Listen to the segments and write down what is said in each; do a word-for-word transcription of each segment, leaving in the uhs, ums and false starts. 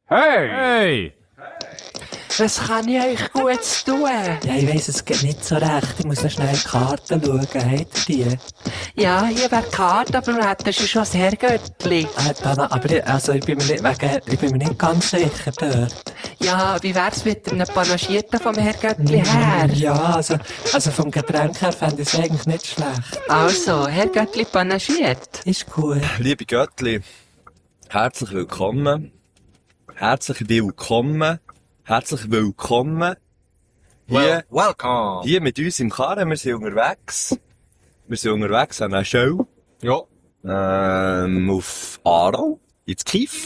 Hey! Hey! Was kann ich euch Gutes tun? Ja, ich weiss, es geht nicht so recht. Ich muss noch schnell in die Karten schauen. Habt ihr die? Ja, hier wäre die Karte, aber wir hätten schon das Herrgöttli. Äh, Dana, aber ich, also, ich, bin mir nicht, wegen, ich bin mir nicht ganz sicher dort. Ja, wie wär's mit einem Panagierten vom Herrgöttli her? Ja, also, also vom Getränk her fände ich es eigentlich nicht schlecht. Also, Herrgöttli panagiert. Ist cool. Liebe Göttli, herzlich willkommen. Herzlich willkommen. Herzlich willkommen. Hier, Well, welcome! hier mit uns im Karren. Wir sind unterwegs. Wir sind unterwegs an einer Show. Ja. Ähm, auf Aarau. Ins Kiff.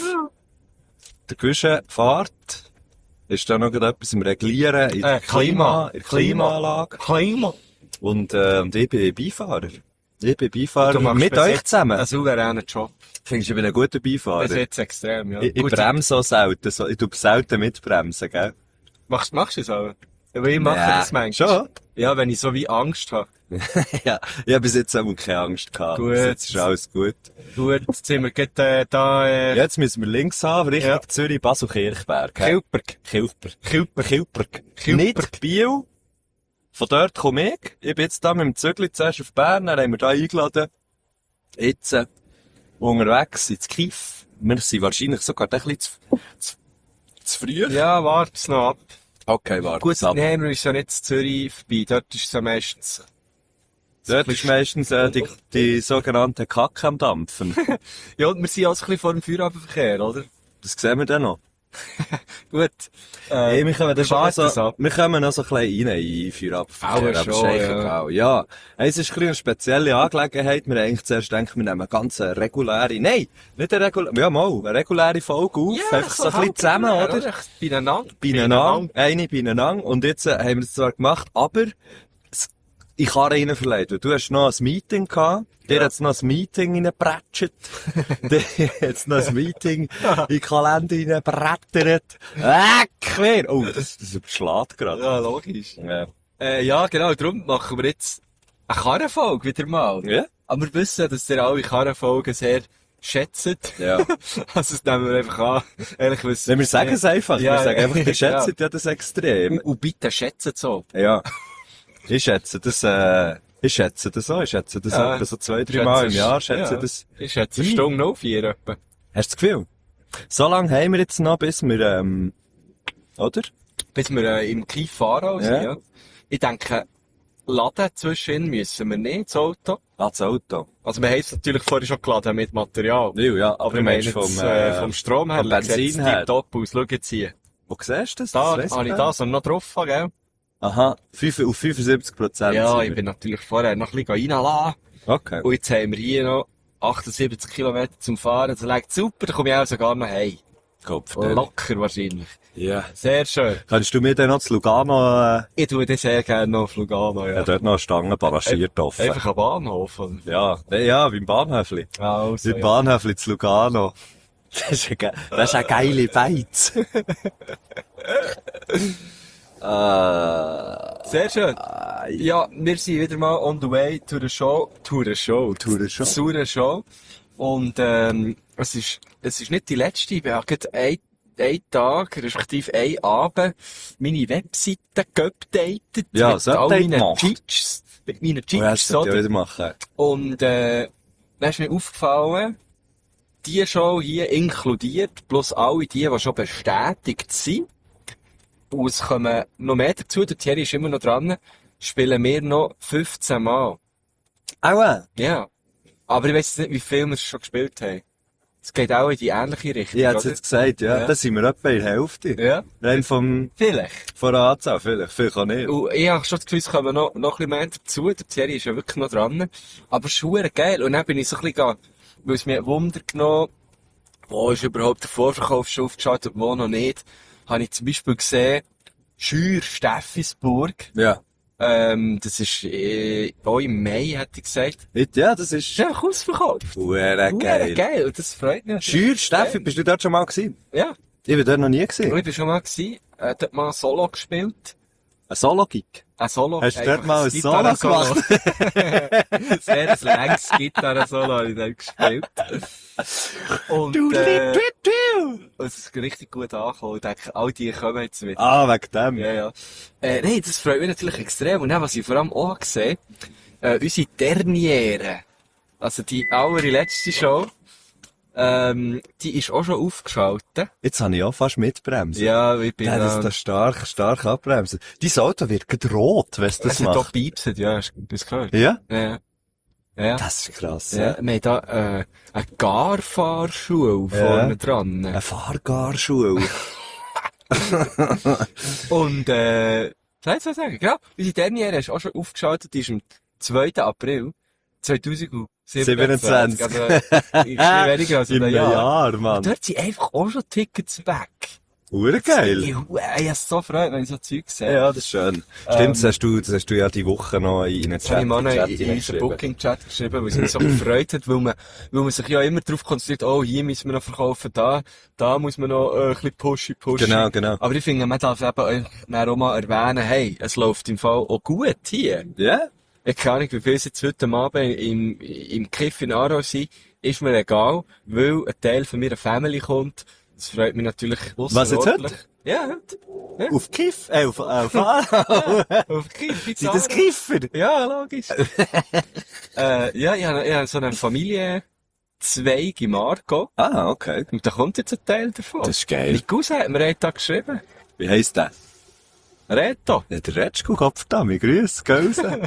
Der Küche fährt. Ist da noch etwas im Reglieren in der Äh, Klima. Klima, in der Klimaanlage. Klima. Und, äh, und ich bin Beifahrer. Ich bin Du Beifahrer machst mit bis euch jetzt zusammen. Einen souveränen Job. Findest du, ich bin ein guter Beifahrer? Das ist jetzt extrem, ja. Ich, ich Gut, bremse auch selten. So, ich tue selten mitbremsen, gell? Machst, machst du es auch? Ja, ich mache Ja, das manchmal. schon? Ja, wenn ich so wie Angst habe. Ja, ich habe bis jetzt auch keine Angst gehabt. Gut. Bis jetzt ist alles gut. Gut, jetzt sind wir gerade, äh, da, äh, Jetzt müssen wir links haben, Richtung Ja. Zürich, Basel-Kirchberg. hä? Kilperg. Kilper. Kilper. Kilperg. Kilperg. Nicht Biel. Von dort komme ich. Ich bin jetzt da mit dem Zügli zuerst auf Bern, dann haben wir da eingeladen. Jetzt, äh, unterwegs ins Kiff. Wir sind wahrscheinlich sogar ein bisschen zu, zu, zu früh. Ja, wart's noch ab. Okay, warte. Gut, ab. nehmen wir uns ja nicht zu Zürich vorbei. Dort ist es ja meistens... Dort ist meistens äh, die, die sogenannte Kacke am Dampfen. Ja, und wir sind also ein bisschen vor dem Feierabendverkehr, oder? Das sehen wir dann noch. Gut. Äh, Hey, wir kommen dann schon warten es so, ab. wir kommen noch so ein bisschen rein in Feierabendverkehr. Auch schon, ja. Auch. Ja. Hey, es ist ein bisschen eine spezielle Angelegenheit. Wir haben eigentlich zuerst gedacht, wir nehmen eine ganz reguläre, nein, nicht eine reguläre, ja mal, eine reguläre Folge auf. einfach so ein bisschen halt zusammen, ja, oder? Beieinander. Beieinander. Eine beieinander. Und jetzt äh, haben wir es zwar gemacht, aber es- ich kann rein verleihen. weil Du hast noch ein Meeting gehabt. Der Ja. hat noch ein Meeting reingeprätscht. Der hat noch ein Meeting in den Kalender reingeprättert. Äh, quer! Oh, das, das überschlägt gerade. Ja, logisch. Ja. Äh, ja, genau, darum machen wir jetzt eine Karrenfolge wieder mal. Ja? Aber wir wissen, dass ihr alle Karrenfolgen sehr schätzt. Ja. Also, das nehmen wir einfach an. Ehrlich wissen. Wenn wir sagen es einfach. Ja, wir sagen ja. einfach, ihr schätzt Ja. ja das extrem. Und, und bitte schätzt so. Ja. Ich schätze das, äh, ich schätze das auch. Ich schätze das Ja. auch. So zwei, drei Mal im Schätzt- Jahr schätze ja. das. Ich schätze eine Hm. Stunde auf vier etwa. Hast du das Gefühl? So lange haben wir jetzt noch, bis wir, ähm, oder? Bis wir äh, im Kief fahren. Ja. Ja. Ja. Ich denke, laden zwischen müssen wir nicht, das Auto. Ah, das Auto. Also wir haben es natürlich vorher schon geladen mit Material. Ja, ja, aber Aber du wir meinst meinen vom, vom, äh, äh, vom Strom her, vom Benzin her. top aus. Schau jetzt hier. Wo siehst du das? Da das weiss habe ich nicht. das noch drauf, gell? Aha, fünf, auf fünfundsiebzig Prozent. Ja, ich bin natürlich vorher noch ein bisschen reinlassen. Okay. Und jetzt haben wir hier noch achtundsiebzig Kilometer zum Fahren. Das liegt super, da komme ich auch sogar noch heim. Kopf. Locker wahrscheinlich. Ja. Sehr schön. Kannst du mir dann noch zu Lugano, äh, Ich tue das sehr gerne noch auf Lugano, ja, ja. dort noch eine Stange panaschiert offen? Einfach am Bahnhof. oder? Ja, ne, ja, beim Bahnhöfli. Also, Beim ja. Bahnhöfli zu Lugano. Das ist eine, ge- das ist eine geile Beiz. äh, Sehr schön. Ja, wir sind wieder mal on the way to the show. To the show. To the show. Zu der Show. Und, ähm, es ist, es ist nicht die letzte. Ich habe gerade ein, ein Tag, respektive ein Abend, meine Webseite geupdatet. Ja, mit das all Update meinen gemacht. Cheats. Mit meinen wo hast Cheats, du das ja oder? wieder machen? Und, äh, dann ist mir aufgefallen, die Show hier inkludiert, plus alle die, die schon bestätigt sind. Und es kommen noch mehr dazu, der Thierry ist immer noch dran, spielen wir noch fünfzehn Mal. Aua! Ja. Aber ich weiss nicht, wie viel wir schon gespielt haben. Es geht auch in die ähnliche Richtung, Ich hätte es oder? jetzt gesagt, ja. Ja. Da sind wir etwa in der Hälfte. Ja. Rein vom, Vielleicht. von der Anzahl, vielleicht, vielleicht auch nicht. Und ich habe schon das Gefühl, es kommen noch, noch ein bisschen mehr dazu. Der Thierry ist ja wirklich noch dran. Aber es ist verdammt geil. Und dann bin ich so ein bisschen, gegangen, weil es mir Wunder genommen, wo ist überhaupt der Vorverkauf schon aufgeschaltet, wo noch nicht, habe ich zum Beispiel gesehen, Schür Steffisburg. Ja. Ähm, das ist, äh, auch im Mai, hätte ich gesagt. Ja, das Ist ist, einfach ausverkauft. Hure Geil. geil. geil. Und das freut mich. Schür, Steffi, bist du dort schon mal gewesen? Ja. Ich bin dort noch nie Und gewesen. ich bin schon mal gewesen, äh, dort mal Solo gespielt. Ein Solo-Gig? Ein Solo. Hast du dort einfach mal ein Solo Gitarren-Solo. Sehr ein länges Gitarren-Solo habe ich dann gespielt. Und, äh, und es ist richtig gut angekommen. Ich denke, all die kommen jetzt wieder. Ah, wegen dem. Ja, ja. Äh, nein, das freut mich natürlich extrem. Und dann, was ich vor allem auch gesehen habe, äh, unsere Derniere, also die allerletzte Show, ähm, die ist auch schon aufgeschaltet. Jetzt habe ich auch fast mitbremsen. Ja, ich bin Ja, das da... ist da stark, stark abbremsen. Dein Auto wird gerade rot, wenn es das Es hat doch macht. piepset, ja, hast du das gehört? Ja? Ja. Ja. Das ist krass, Ja, ja. wir haben da, äh, eine Garfahrschule Ja. vorne dran. Eine Fahrgarschule. Und, äh, soll ich so sagen? Genau. Unsere Derniere ist auch schon aufgeschaltet, die ist am zweiten April zweitausendsiebenundzwanzig. siebenundzwanzig. Also, ist nicht weniger als In ein einem Jahr. Jahr, Und Mann. dort sind einfach auch schon Tickets weg. Hure Ich, geil. ich, ich hab so Freude, wenn ich so Zeug sehe. Ja, das ist schön. Stimmt, das hast du, das hast du ja die Woche noch in einen Das habe ich mal Chat, noch Chat in, in unseren hineingeschrieben. Booking-Chat geschrieben, weil es mich so gefreut hat, weil man, weil man sich ja immer darauf konzentriert, oh, hier müssen wir noch verkaufen, da, da muss man noch äh, ein bisschen pushy, pushy. Genau, genau. Aber ich finde, man darf eben euch dann auch mal erwähnen, hey, es läuft im Fall auch gut hier. Ja? Ich kann nicht, wie viel es jetzt heute Abend im, im Kiff in Aarau sind, ist mir egal, weil ein Teil von meiner Family kommt. Das freut mich natürlich Was, jetzt ausserordentlich. Ja, heute. Auf Kiff, äh, auf, auf Aarau. Auf Kiff in Sind das Aarau. Kiffer? Ja, logisch. äh, ja, ich habe, ich habe so einen Familienzweig im Aargau. Ah, okay. Und da kommt jetzt ein Teil davon. Das ist geil. Mein Cousin hat mir einen Tag geschrieben. Wie heisst der? Reto. Ja, der Retschko, Kopfdami, grüß, Gausen.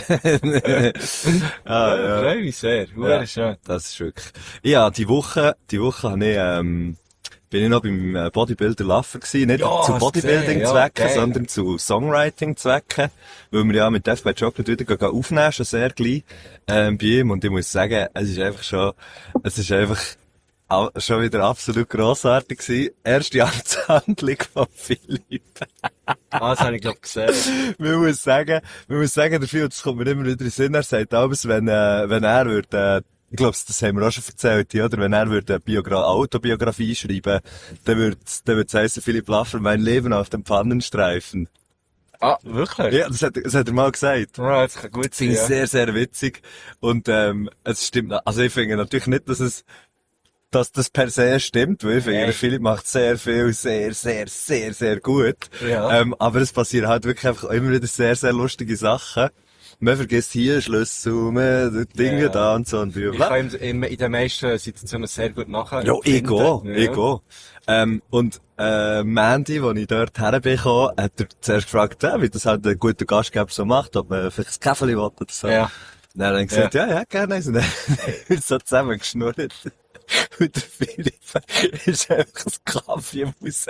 Ah, Ja, ja. freue mich sehr. Ja. Ja. Schön. Das ist wirklich. Ja, die Woche, die Woche habe ich, ähm, bin ich noch beim äh, Bodybuilder Laffer gewesen. Nicht Ja, zu hast Bodybuilding-Zwecken, gesehen, ja, geil. sondern zu Songwriting-Zwecken. Weil wir ja mit Death by Chocolate wieder gehen aufnehmen, schon sehr gleich, ähm, bei ihm. Und ich muss sagen, es ist einfach schon, es ist einfach, au- schon wieder absolut grossartig gewesen. Erste Amtshandlung von Philipp. Ah, das habe ich, glaube ich, gesehen. Man muss sagen, man muss sagen, der Phil, das kommt mir immer wieder in den Sinn, er sagt alles, wenn, äh, wenn er würde, äh, ich glaube, das haben wir auch schon erzählt, ja, oder wenn er würde eine Biogra- Autobiografie schreiben, dann würde dann wird's heissen, Philipp Laffer, mein Leben auf dem Pfannenstreifen. Ah, wirklich? Ja, das hat, das hat er mal gesagt. Ja, das kann gut Das sein, finde ich ja. sehr, sehr witzig. Und, ähm, es stimmt, also ich finde natürlich nicht, dass es, dass das per se stimmt, weil ich finde, Nein. der Philipp macht sehr viel, sehr, sehr, sehr, sehr gut. Ja. Ähm, aber es passieren halt wirklich einfach immer wieder sehr, sehr lustige Sachen. Man vergisst hier Schlüssel, man, Dinge Ja. da und so und Ich bla. kann in, in den meisten Situationen sehr gut nachher. Ja, ich gehe, Ja. ich gehe. Ähm, und, äh, Mandy, als ich dort herbekomme, hat er zuerst gefragt, ja, wie das halt ein guter Gastgeber so macht, ob man vielleicht ein Käferli will oder so. Ja. Dann hat er gesagt, ja, ja, gerne. Und dann haben wir so zusammen geschnurrt. Und der Philipp ist einfach ein Kaffee raus.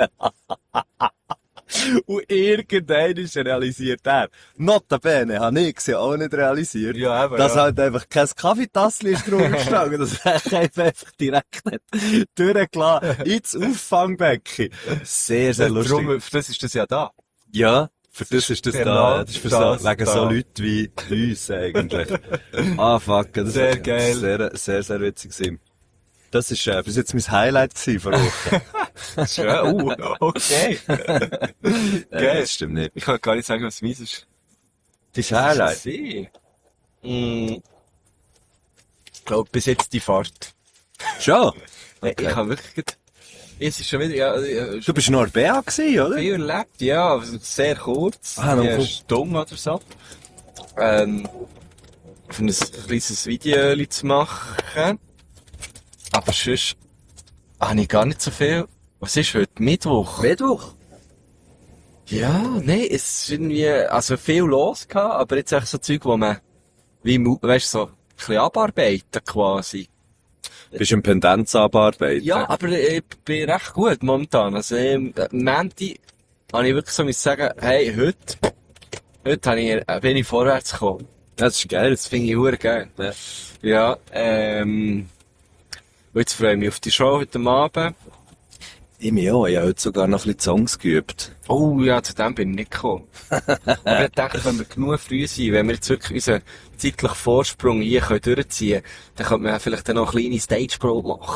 Und irgendwann ist realisiert er. Notabene habe ich sie auch nicht realisiert. Ja, eben, dass ja. halt einfach kein Kaffeetassel ist drüber gestanden, dass er einfach direkt hat durchgelassen ins Auffangbecken. Sehr, sehr lustig. Darum, für das ist das ja da. Ja, für das ist das Genau da. Das ist für so, das wegen da. so Leuten wie uns eigentlich. Ah, fuck. Das Sehr war geil. Sehr, sehr, sehr witzig gewesen. Das ist, äh, bis jetzt mein Highlight gewesen vor Woche. Ja, uh, okay. Äh, Geil. das stimmt nicht. Ich kann gar nicht sagen, was meins ist. Das Highlight. Sie. Mm. Ich glaube, bis jetzt die Fahrt. Schon? Okay. Ich habe wirklich, grad- es ist schon wieder, ja, ja, Du bist noch B A gewesen, oder? viel erlebt, ja, aber sehr kurz. Ah, noch ja, cool. Stunde oder so. Ähm, für ein kleines Video zu machen. Aber sonst habe ich gar nicht so viel. Was ist heute? Mittwoch? Mittwoch. Ja, nee, es ist irgendwie, also viel los gehabt, aber jetzt echt so Zeug, wo man, wie, mu- weißt du, so, ein bisschen abarbeiten quasi. Bist du im Pendenz abarbeiten? Ja, aber ich bin recht gut momentan. Also, ähm, Menti, habe ich wirklich so müssen sagen, hey, heute, heute habe ich, äh, bin ich vorwärts gekommen. Das ist geil. Das finde ich hure geil. Ja. Ja, ähm, und jetzt freue ich mich auf die Show heute Abend. Ich mir auch. Ich habe heute sogar noch ein bisschen Songs geübt. Oh ja, zu dem bin ich nicht gekommen. Aber ich dachte, wenn wir genug früh sind, wenn wir jetzt wirklich unseren zeitlichen Vorsprung hier können durchziehen können, dann könnte man vielleicht dann noch eine kleine Stage-Pro machen.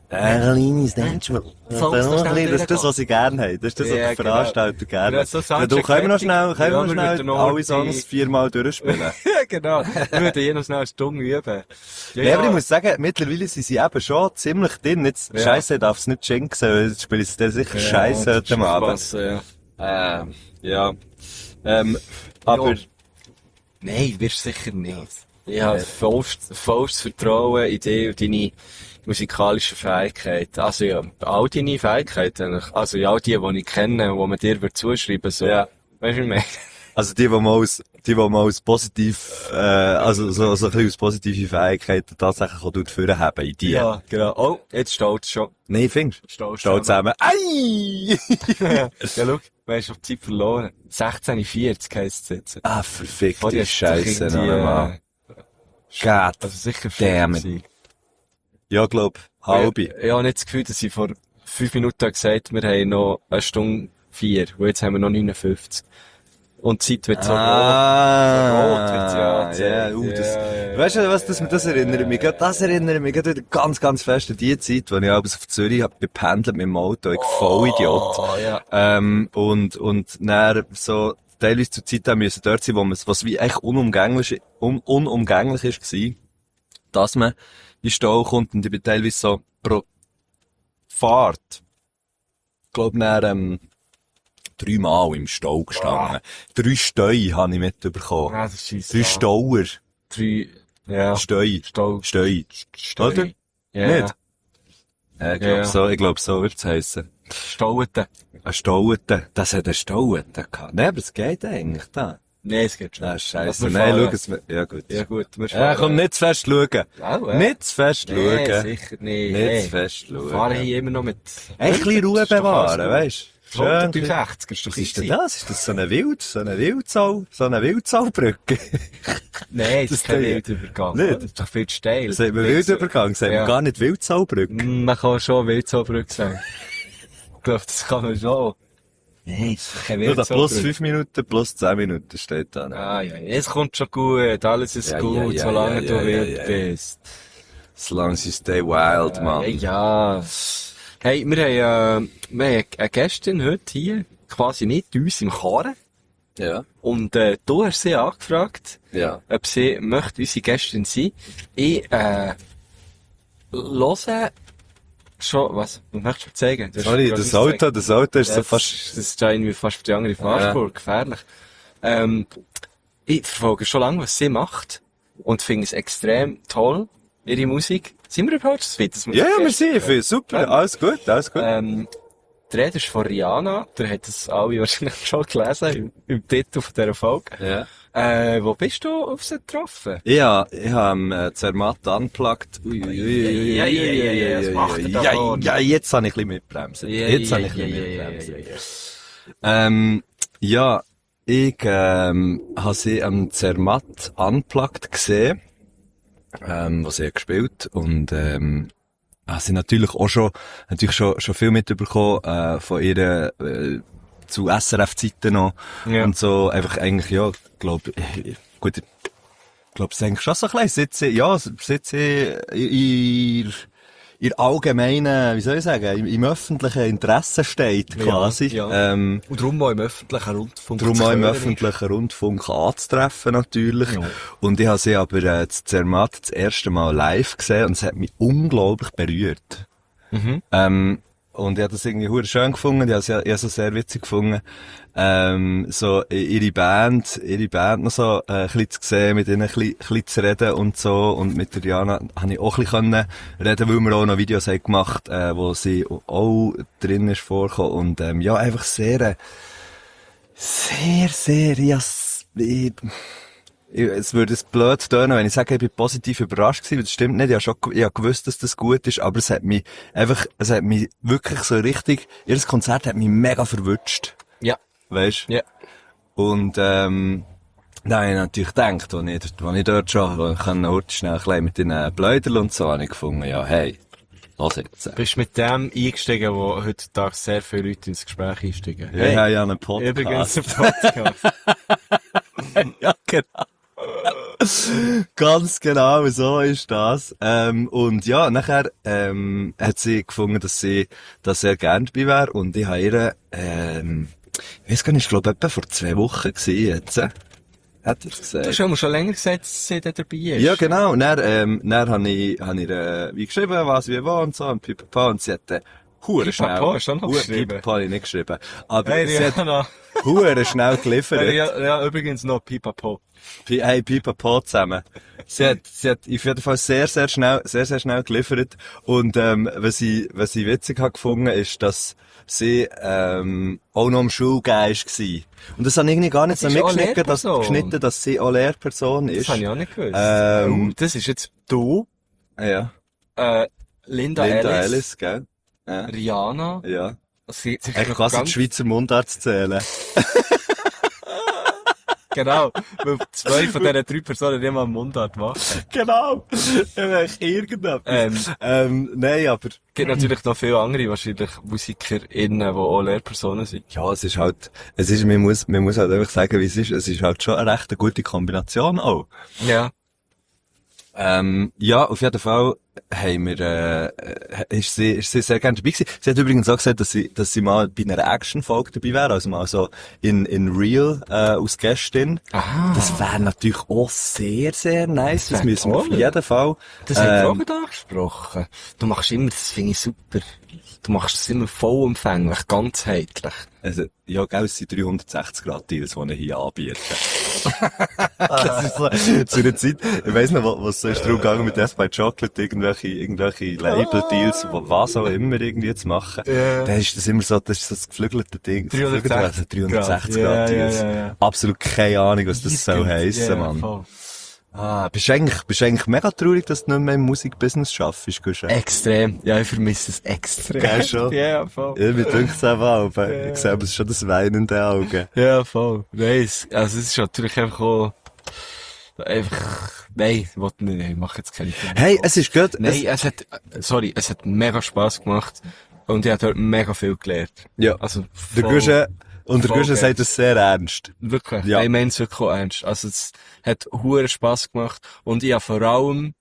Ein kleines Dance. Das ist das, was sie gerne haben. Das ist das, was Ja, die genau. Veranstalter gerne Ja, haben. so Ja, Soundcheck du, können wir noch fertig. schnell, können Ja, wir wir noch würden schnell noch alle die- Songs viermal durchspielen? Ja, genau. Wir würden hier noch schnell eine Stunde üben. Ja, aber ich muss sagen, mittlerweile sind sie eben schon ziemlich drin. Jetzt, Ja. Scheisse darf es nicht jinxen, weil jetzt spiele ich dir sicher Ja, Scheisse heute schon Abend. Spass, ja. Ähm, ja. Ähm, aber, Ja. Nein, wirst du sicher nicht. Ich habe vollstes, vollstes Vertrauen in dich und deine musikalischen Fähigkeiten. Also ja, all deine Fähigkeiten eigentlich. Also ja, all die, die ich kenne, die man dir wird zuschreiben so. Ja. Weißt du, wie ich meine? also die, die mal aus, die, die mal aus positiv, äh, also so, so ein bisschen aus positive Fähigkeiten tatsächlich auch dort haben in die. Ja, genau. Oh, jetzt steht es schon. Nein, findest du? Steht Steht zusammen. Ei! Ja, schau, weißt du, auf die Zeit verloren. sechzehn vierzig heisst es jetzt. ah, verfickte Vorher hat's doch Scheisse, irgendwie, noch einmal. äh, God. Also sicher Damn vierzig gewesen. Ja, glaub, halbe. Ich, ich habe nicht das Gefühl, dass ich vor fünf Minuten gesagt habe, wir haben noch eine Stunde vier. Und jetzt haben wir noch neunundfünfzig. Und die Zeit wird so Ah, rot. So rot wird sie ja, angezeigt. uh, das, Ja, ja, ja. weißt du, was das, das erinnert mich, gerade- das erinnert mich gerade wieder ganz, ganz fest an die Zeit, als ich abends auf Zürich hab gependelt mit dem Auto, ich Vollidiot. Oh, ja. Ähm, und, und dann so, teilweise zur Zeit haben müssen dort sein, wo man, was wie echt unumgänglich, un, unumgänglich ist gewesen, dass man in den Stau kommt und ich bin teilweise so pro Fahrt, ich glaube, dann, ähm, dreimal im Stau gestanden. Drei Steu habe ich mitbekommen. Ah, das ist scheisse. Drei Stauer. Drei, ja. Steu. Stau. Steu. Steu. Oder? Ja. Nicht? Ja, ich glaube Ja. so, ich glaube so wird's heissen. Stauten. Ein Stauten. Das hat ein Stauten gehabt. Nein, aber es geht eigentlich da. Nein, es geht schon. Ah, scheisse. Wir Nein, fahren. schau es, ja gut. Ja gut, wir Ja, komm, nicht zu fest schauen. Auch, äh? Nicht zu fest Nee, schauen. sicher nicht. Nicht zu fest Wir fahren schauen. hier immer noch mit... Ein bisschen Ruhe bewahren, weißt du? Schön. hundertsechzig ist doch Was ist denn easy. das? Ist das so eine Wild, so eine Wildsau, so eine Wildsaulbrücke? Nein, das ist kein Ding. Wildübergang. Nicht? Das ist doch viel zu steil. Sagt man Wildübergang, sagt Ja. man gar nicht Wildsaubrücke. Mm, Man kann schon Wildzollbrücke sagen. Ich glaube, das kann man schon. Nein, das ist keine Nur da plus Wildzollbrücke. fünf Minuten, plus zehn Minuten steht da. Ah, ja, es kommt schon gut, alles ist Ja, gut, ja, ja, solange ja, du ja, wild ja, ja. bist. As long as you stay wild, man. Hey, ja. Hey, wir haben, äh, wir haben eine Gästin heute hier, quasi mit uns im Karren. Ja. Und, äh, du hast sie angefragt, Ja. ob sie möchte unsere Gästin sein. Ich, äh, höre schon, was? Was möchtest du mir zeigen? Du hast Sorry, gerade das uns Auto, das Auto ist so Das, fast... das ist ja irgendwie fast für die andere Fahrspur, gefährlich. Ähm, ich verfolge schon lange, was sie macht. Und finde es extrem toll, ihre Musik. Sind wir überhaupt so weit? dass Ja, ja, wir vergessen? sind, ich finde super, alles gut, alles gut. Ähm, die Rede ist von Rihanna. Der hat das alle wahrscheinlich schon gelesen im, im Titel von dieser Folge. Ja. Äh, wo bist du auf sie getroffen? Ja, ich habe äh, Zermatt unplugged. Ui, ui, ui, ui, ui, Ja, ja, ja, ja, was ui, macht ui, er da ja, vorne? ja, jetzt habe ich ein bisschen mitbremsen. Ja, Jetzt ja, habe ich ein ja, bisschen ja, mitbremsen. ja, ja, Ähm, ja, ich ähm, habe sie am Zermatt unplugged gesehen, ähm, was sie hat gespielt und ähm, habe sie natürlich auch schon natürlich schon schon viel mitbekommen äh, von ihr äh, zu S R F-Zeiten noch Ja. und so einfach eigentlich ja, glaube gut, ich glaube es ist eigentlich schon so ein bisschen, seit sie, ja, seit sie ihr ihr allgemeinen, wie soll ich sagen, im, im öffentlichen Interesse steht, quasi. ja. Ähm, Und darum auch im öffentlichen Rundfunk. Darum zu auch im hören öffentlichen Rundfunk anzutreffen, natürlich. Ja. Und ich habe sie aber äh, zu Zermatt das erste Mal live gesehen und es hat mich unglaublich berührt. Mhm. Ähm, und ich habe das irgendwie hure schön gefunden, ich habe es ja, ich habe es sehr witzig gefunden, ähm, so i- ihre Band, ihre Band noch so äh, ein bisschen zu sehen, mit ihnen ein bisschen, ein bisschen zu reden und so. Und mit der Diana habe ich auch ein bisschen können reden, weil wir auch noch Videos haben gemacht, äh, wo sie auch drin ist vorgekommen. Und ähm, ja, einfach sehr, äh, sehr, sehr, ja, s- ich, ich, es würde es blöd tönen, wenn ich sage, ich bin positiv überrascht gewesen, weil das stimmt nicht. Ich habe schon, ich habe gewusst, dass das gut ist, aber es hat mich einfach, es hat mich wirklich so richtig, ihr Konzert hat mich mega verwutscht. Ja. Weisst? Ja. Und, ähm, da habe ich natürlich gedacht, als ich, als ich dort schon, ich kann heute schnell ein bisschen mit den Bläudern und so, habe ich gefunden, ja, hey, lass jetzt. Bist mit dem eingestiegen, wo heutzutage sehr viele Leute ins Gespräch einsteigen. Ich habe ja einen Podcast. Übrigens ein Podcast. Ja, genau. Ganz genau, so ist das. Ähm, und ja, nachher, ähm, hat sie gefunden, dass sie da sehr gern dabei wäre. Und ich habe ihr, ähm, ich weiss gar nicht, ich glaube, etwa vor zwei Wochen gewesen jetzt. Äh, hat er gesagt. Du hast ja schon länger gesagt, dass sie da dabei ist. Ja, genau. Und dann, ähm, dann habe ich, hab ich ihr, wie geschrieben, was, wie, wo und so, und pipapo. Und sie hat, äh, hure schnell. Pipapo hast du auch noch Hure- geschrieben? Pipapo habe ich nicht geschrieben. Aber Hey, sie hat Rihanna. hure schnell geliefert. Ja, ja, übrigens noch Pipapo. Pi- Hey, Pipapo zusammen. Sie hat, sie hat auf jeden Fall sehr, sehr schnell, sehr, sehr schnell geliefert. Und, ähm, was ich, was ich witzig habe gefunden, ist, dass sie, ähm, auch noch am Schulgehen war. Und das habe ich irgendwie gar nicht so Das ist auch mitgeschnitten, dass, Lehrperson. geschnitten, dass sie auch Lehrperson ist. Das habe ich auch nicht gewusst. Ähm, Oh, das ist jetzt du, Ja. äh, Linda, Linda Ellis, Ellis, gell? Ja. Rihanna. Ja. Sie, sie Ich kann sie die Schweizer Mundart zählen. Genau, weil zwei von diesen drei Personen nicht mal Mundart machen. Genau. Ich irgendetwas. Ähm, Ähm, nein, aber, Es gibt natürlich noch viele andere, wahrscheinlich MusikerInnen, die auch Lehrpersonen sind. ja, es ist halt, es ist, man muss, man muss halt einfach sagen, wie es ist. Es ist halt schon eine recht gute Kombination auch. Ja. Ähm, ja, auf jeden Fall haben wir, äh, ist sie, ist sie sehr gerne dabei gewesen. Sie hat übrigens auch gesagt, dass sie, dass sie mal bei einer Action-Folge dabei wäre, also mal so in, in Real, äh, als Gästin. Aha. Das wäre natürlich auch sehr, sehr nice. Das, wär müssen wir auf toll. jeden Fall. Das haben wir auch ähm, nicht angesprochen. Du machst immer, das finde ich super. Du machst es immer vollumfänglich, ganzheitlich. Also, ja, gell, es sind dreihundertsechzig Grad Deals, die ich hier anbiete. Das ist so, zu einer Zeit, ich weiss noch, was so ist darum gegangen mit Death by Chocolate, irgendwelche, irgendwelche Label-Deals, wo- was auch immer irgendwie zu machen. Ja. Dann ist das immer so, das ist so das geflügelte Ding. Das dreihundertsechzig geflügelte- also dreihundertsechzig Grad. Grad Ja, Deals. ja, ja, ja. Absolut keine Ahnung, was das soll heissen, Ja, Mann. voll. Ah, bist du eigentlich, bist du eigentlich mega traurig, dass du nicht mehr im Musikbusiness schaffst, Guschen? Extrem. Ja, ich vermisse es extrem. Gell, schon? Ja, voll. Ja, mir denkt es einfach auch, aber ich sehe aber schon das Weinen in den Augen. Ja, voll. Nein, es, also es ist natürlich einfach auch, einfach, nein, ich wollte nicht, nein, ich mache jetzt keine Filme. Hey, es ist gut. Nein, es hat, sorry, es hat mega Spass gemacht und ich habe dort mega viel gelernt. Ja. Also, Der voll- Guschen, und der voll Guschen geil. sagt das sehr ernst. Wirklich. Ja. Ja. Ich meine es wirklich auch ernst. Also es hat hure Spass gemacht und ich habe vor allem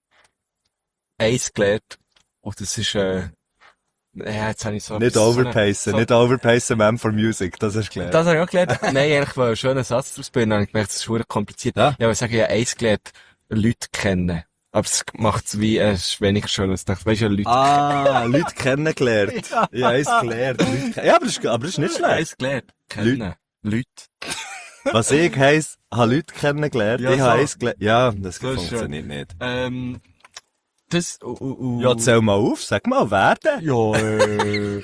eins gelernt und das ist, äh, ja, jetzt habe ich so... Nicht so eine- overpacen, so- nicht overpacen, man for music, das hast du gelernt. Das habe ich auch gelernt. Nein, eigentlich war ein schöner Satz daraus bilden, dann habe ich gemerkt, das ist hure kompliziert. Ja. Ja, aber ich sage, ich habe eins gelernt, Leute kennen. Aber es macht es wie, äh, es ist weniger schön, als ich dachte, weißt du, Leute Ah, Leute kennengelernt. Ja, ich habe es gelernt. Leute ke- Ja, aber das ist, aber das ist nicht schlecht. eins gelernt. Kennen. Leute. Was ich heisst, habe Leute kennengelernt. Ja, ich habe so. eins gelernt. Ja, das So ist funktioniert nicht. Ähm, das, uh, uh, uh, Ja, zähl mal auf, sag mal, wer denn? Ja, äh,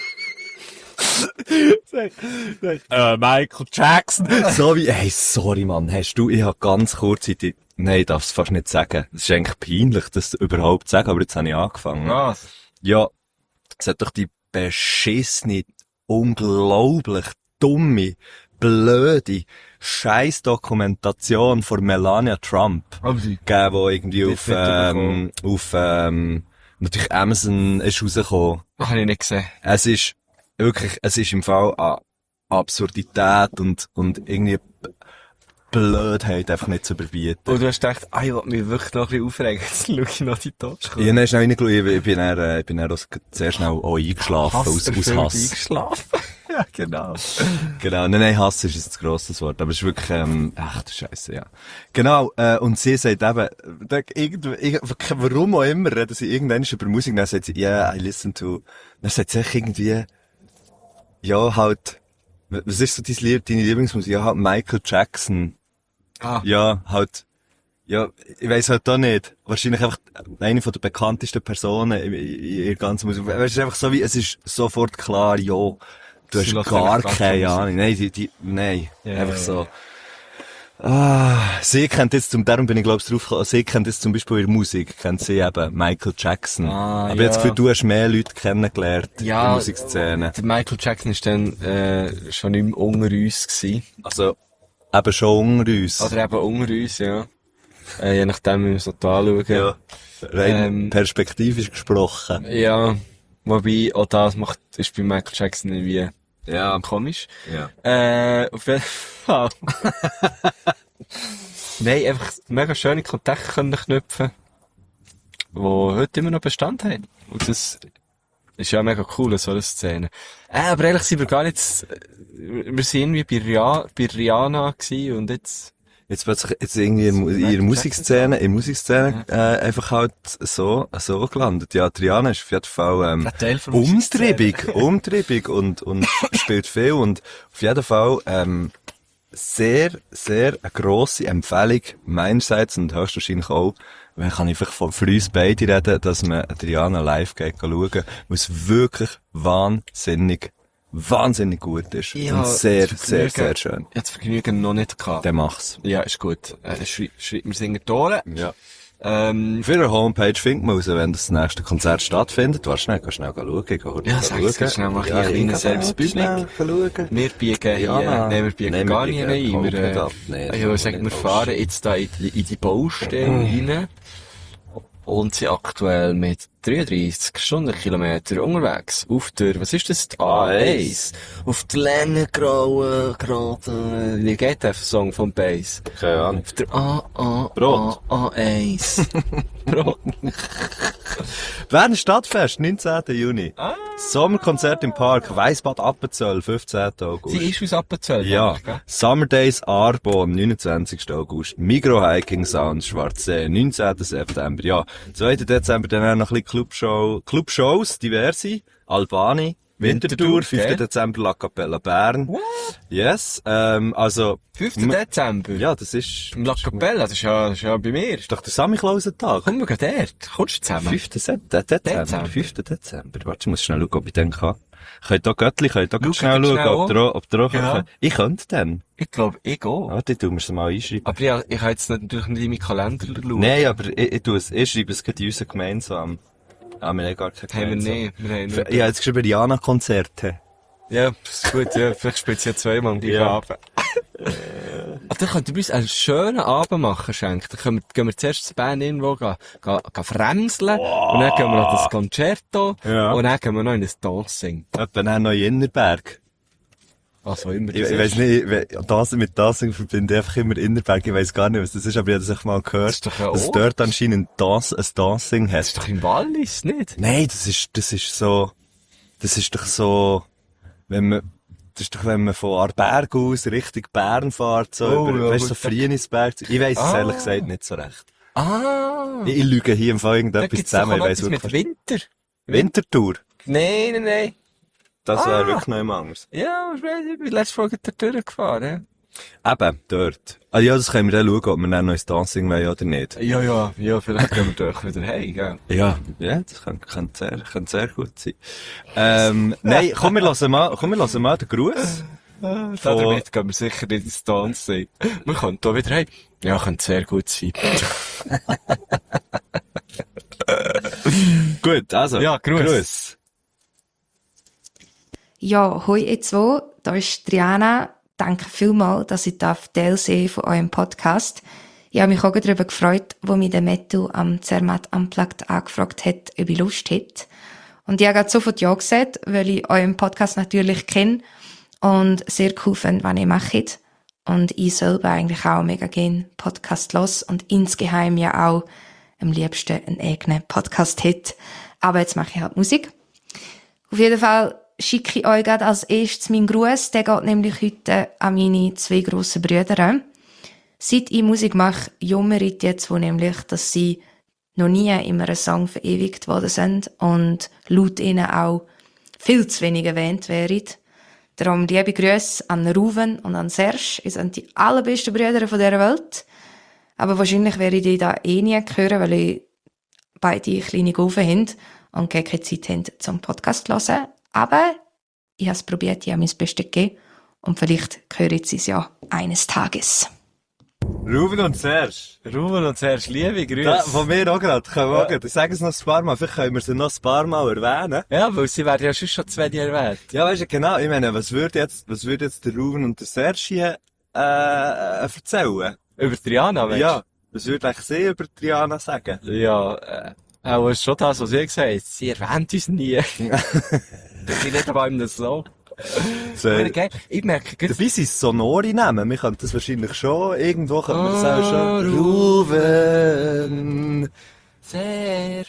Äh, Michael Jackson. So wie, hey, sorry, Mann, hast du, ich habe ganz kurzzeitig, nein, ich darf es fast nicht sagen. Es ist eigentlich peinlich, das überhaupt zu sagen, aber jetzt habe ich angefangen. was? Ja, es hat doch die beschissene, unglaublich dumme, blöde Scheiß-Dokumentation von Melania Trump Aber sie. gegeben, die irgendwie Nicht auf, mitbekommen. ähm, auf, ähm, natürlich Amazon ist rausgekommen. Das habe ich nicht gesehen. Es ist wirklich, es ist im Fall an Absurdität und, und irgendwie B- Blödheit einfach nicht zu überbieten. Und du hast gedacht, ah, ich will mich wirklich noch ein bisschen aufregen. Jetzt schaue ich noch die Doku. Ich habe schnell reingeschaut, ich ich bin dann, äh, ich bin dann auch sehr schnell auch eingeschlafen, aus, aus Hasserfüllt Hass. eingeschlafen. Ja, genau. Genau, nein, nein, Hass ist jetzt ein grosses Wort, aber es ist wirklich, ähm, ach du Scheisse, ja. Genau, äh, und sie sagt eben, da, irgendwie, irgendwie, warum auch immer, reden sie irgendwann über Musik, dann sagt sie, yeah, I listen to, dann sagt sie echt irgendwie, ja, halt, was ist so dein Lied, deine Lieblingsmusik? Ja, halt Michael Jackson. Ah. Ja, halt, ja, ich weiss halt da nicht. Wahrscheinlich einfach eine von der bekanntesten Personen in, in ihrer ganzen Musik. Es ist einfach so wie, es ist sofort klar, ja, du Sie hast lässt gar einfach keine Musik. Ahnung. Nein, die, die, nein, Ja, einfach ja, so. Ah, sie kennt jetzt zum, darum bin ich glaub's drauf gekommen, sie kennt jetzt zum Beispiel ihre Musik, kennt sie eben, Michael Jackson. Ah, Aber ja. jetzt für du hast mehr Leute kennengelernt in der Ja, Musikszene. der Michael Jackson ist dann, äh, schon nicht mehr unter uns gewesen. Also, eben schon unter uns. Oder eben unter uns, ja. Äh, je nachdem, wie wir es so anschauen. ja. Rein Ähm, perspektivisch gesprochen. Ja. Wobei, auch das macht, ist bei Michael Jackson irgendwie Ja. komisch. Ja. Äh, auf jeden Fall. Nein, einfach mega schöne Kontakte können knüpfen, die heute immer noch Bestand haben. Und das ist ja mega cool, so eine Szene. Äh, aber ehrlich sind wir gar nicht, wir sind irgendwie bei, Ria, bei Rihanna gewesen und jetzt... Jetzt plötzlich, jetzt irgendwie in, in ihrer Musikszene, in der Musikszene, äh, einfach halt so, so gelandet. Ja, Rihanna ist auf jeden Fall, ähm, umtriebig, umtriebig und, und spielt viel und auf jeden Fall, ähm, sehr, sehr eine grosse Empfehlung meinerseits und höchstwahrscheinlich auch, wenn kann ich einfach von für uns beide reden, dass man Rihanna live geht schauen, weil es wirklich wahnsinnig, wahnsinnig gut ist. Ja, und sehr, das sehr, Vergnügen- sehr schön. Ich habe das Vergnügen noch nicht gehabt. Der macht's. Ja, ist gut. Äh, schreib, schreib mir Singer durch. Ja. Ähm, Auf ihrer Homepage findet man raus, wenn das nächste Konzert stattfindet. Warte schnell, geh schnell schauen. Geh schauen. Ja, sag es, geh schnell, mach ich ein kleines Service Public. schauen. wir biegen hier, Ja, nein, wir biegen nein, gar wir nicht biegen rein. Wir, überhaupt nicht äh, ab. Nee, das ich machen würde wir sagen, nicht wir falsch. fahren jetzt da in die, in die Baustelle rein. Und sind aktuell mit dreiunddreissig Stundenkilometer unterwegs. Auf der, was ist das? Die A eins. Auf der längengrauen, geraden, wie geht der Song vom Bass? Keine Ahnung. Auf der A, A, Brot. A, A eins. Brot. Berner Stadtfest, neunzehnten Juni. Ah. Sommerkonzert im Park, Weissbad Appenzell, fünfzehnten August. Sie ist aus Appenzell. Ja, gell? Summer Days Arbon, neunundzwanzigsten August. Migro Hiking Sounds Schwarzsee, neunzehnten September. Ja, zweiten Dezember dann auch noch ein bisschen Clubshow, Clubshows, diverse. Albani, Winterthur, Winterthur, fünften gell? Dezember La Capella Bern. Yes, ähm, also, fünften Dezember. ja, das ist, Im La Capella, das ist ja, das ist ja bei mir. ist doch der Samichlausentag. Komm, wir gehen dort. Kommst du zusammen? fünften Dezember, Dezember. fünften Dezember. Warte, ich muss schnell schauen, ob ich den kann. Könnt auch Göttli, könnt auch Schau schnell schnell schauen, ob an. der auch, ob der auch, Ja. ich könnte den. Ich glaube, ich auch. Warte, ich tu mir's mal einschreiben. Aber ja, ich kann jetzt natürlich nicht in meinen Kalender schauen. Nein, aber ich, ich tu es, ich schreibe es gerade in unseren gemeinsam. Ah, wir haben gar keine Haben wir gemeinsam. nicht. Wir haben Ich nicht. habe jetzt geschrieben, Rihanna-Konzerte. Ja, das ist gut, ja. Vielleicht spielt sie ja zweimal am gleichen Ja. Abend. Aber dann könnt ihr uns einen schönen Abend machen, schenken. Dann können wir, gehen wir zuerst zu Bern irgendwo gehen, gehen, gehen fremseln. Und dann gehen wir noch das Concerto. Ja. Und dann gehen wir noch in ein Dancing. Etwa dann noch in Innerberg. Was auch immer Ich, das ich ist. weiss nicht, we- das, mit Dancing verbinde ich einfach immer Innerberg. Ich weiss gar nicht, was das ist, aber ich habe das einfach mal Das gehört, ist doch ein dass es Ort. dort anscheinend das, ein Dancing Das ist hat. doch im Wallis, nicht? Nein, das ist, das ist so, das ist doch so, wenn man, das ist doch, wenn man von Arberg aus Richtung Bern fährt, so Oh, über, ja, weißt du, gut. so Frienisberg. Ich weiss es Ah. ehrlich gesagt nicht so recht. Ah. Ich, ich lüge hier im Fall Da irgendetwas gibt's doch zusammen, ich auch weiss etwas mit wirklich. Winter. Wintertour. Nein, nein, nein. Das wäre Ah. wirklich noch immer anders. Ja, ich weiss, ich bin letzte Folge da durchgefahren. Eben, dort. Ah ja, das können wir dann schauen, ob wir dann noch ins Dancing wollen oder nicht. Ja, ja, ja, vielleicht gehen wir doch wieder heim, gell? Ja, ja, das könnte, könnte sehr, könnte sehr gut sein. Ähm, nein, komm, wir lassen mal, komm, wir lassen mal den Gruß. Da damit gehen wir sicher nicht ins Dancing. Wir können hier wieder heim. Ja, könnte sehr gut sein. Gut, also. Ja, Gruß. Gruß. Ja, hoi ihr zwei, da ist Triana. Danke vielmals, dass ich Teil sein von eurem Podcast. Ich habe mich auch darüber gefreut, wo mich der Mettu am Zermatt Unplugged angefragt hat, ob ich Lust hätte. Und ich habe gerade sofort ja gesagt, weil ich euren Podcast natürlich kenne und sehr cool finde, was ihr macht. Und ich selber eigentlich auch mega gerne Podcast los und insgeheim ja auch am liebsten einen eigenen Podcast hätte. Aber jetzt mache ich halt Musik. Auf jeden Fall schicke ich euch gerade als erstes meinen Gruß. Der geht nämlich heute an meine zwei grossen Brüder. Seit ich Musik mache, jammere ich jetzt wohl nämlich, dass sie noch nie in einem Song verewigt worden sind und laut ihnen auch viel zu wenig erwähnt wären. Darum liebe Grüße an Ruven und an Serge. Ihr seid die allerbesten Brüder von dieser Welt. Aber wahrscheinlich werde ich die da eh nie hören, weil ich beide kleine Gaufen haben und keine Zeit haben zum Podcast zu hören. Aber ich habe es probiert, ich habe mein Bestes gegeben und vielleicht hören sie es ja eines Tages. Ruben und Serge. Ruben und Serge, liebe Grüße. Da, von mir auch gerade. Können wir auch gerade. Ich sage es noch ein paar Mal. Vielleicht können wir sie noch ein paar Mal erwähnen. Ja, weil sie werden ja schon schon zwei Jahre erwähnt. Ja, weißt du, genau. Ich meine, was würde jetzt, was würde jetzt der Ruben und der Serge hier, äh, erzählen? Über Triana, weißt du? Ja. Was würde eigentlich sie über Triana sagen? Ja, äh, auch schon das, was ich gesagt habe. Sie erwähnt uns nie. Das ist nicht bei ihm so. So, Aber geil. Ich merke, gerade- dabei sind es sonore Namen. Wir könnten das wahrscheinlich schon, irgendwo könnte man das auch Ah, schon. Ruven. sehr,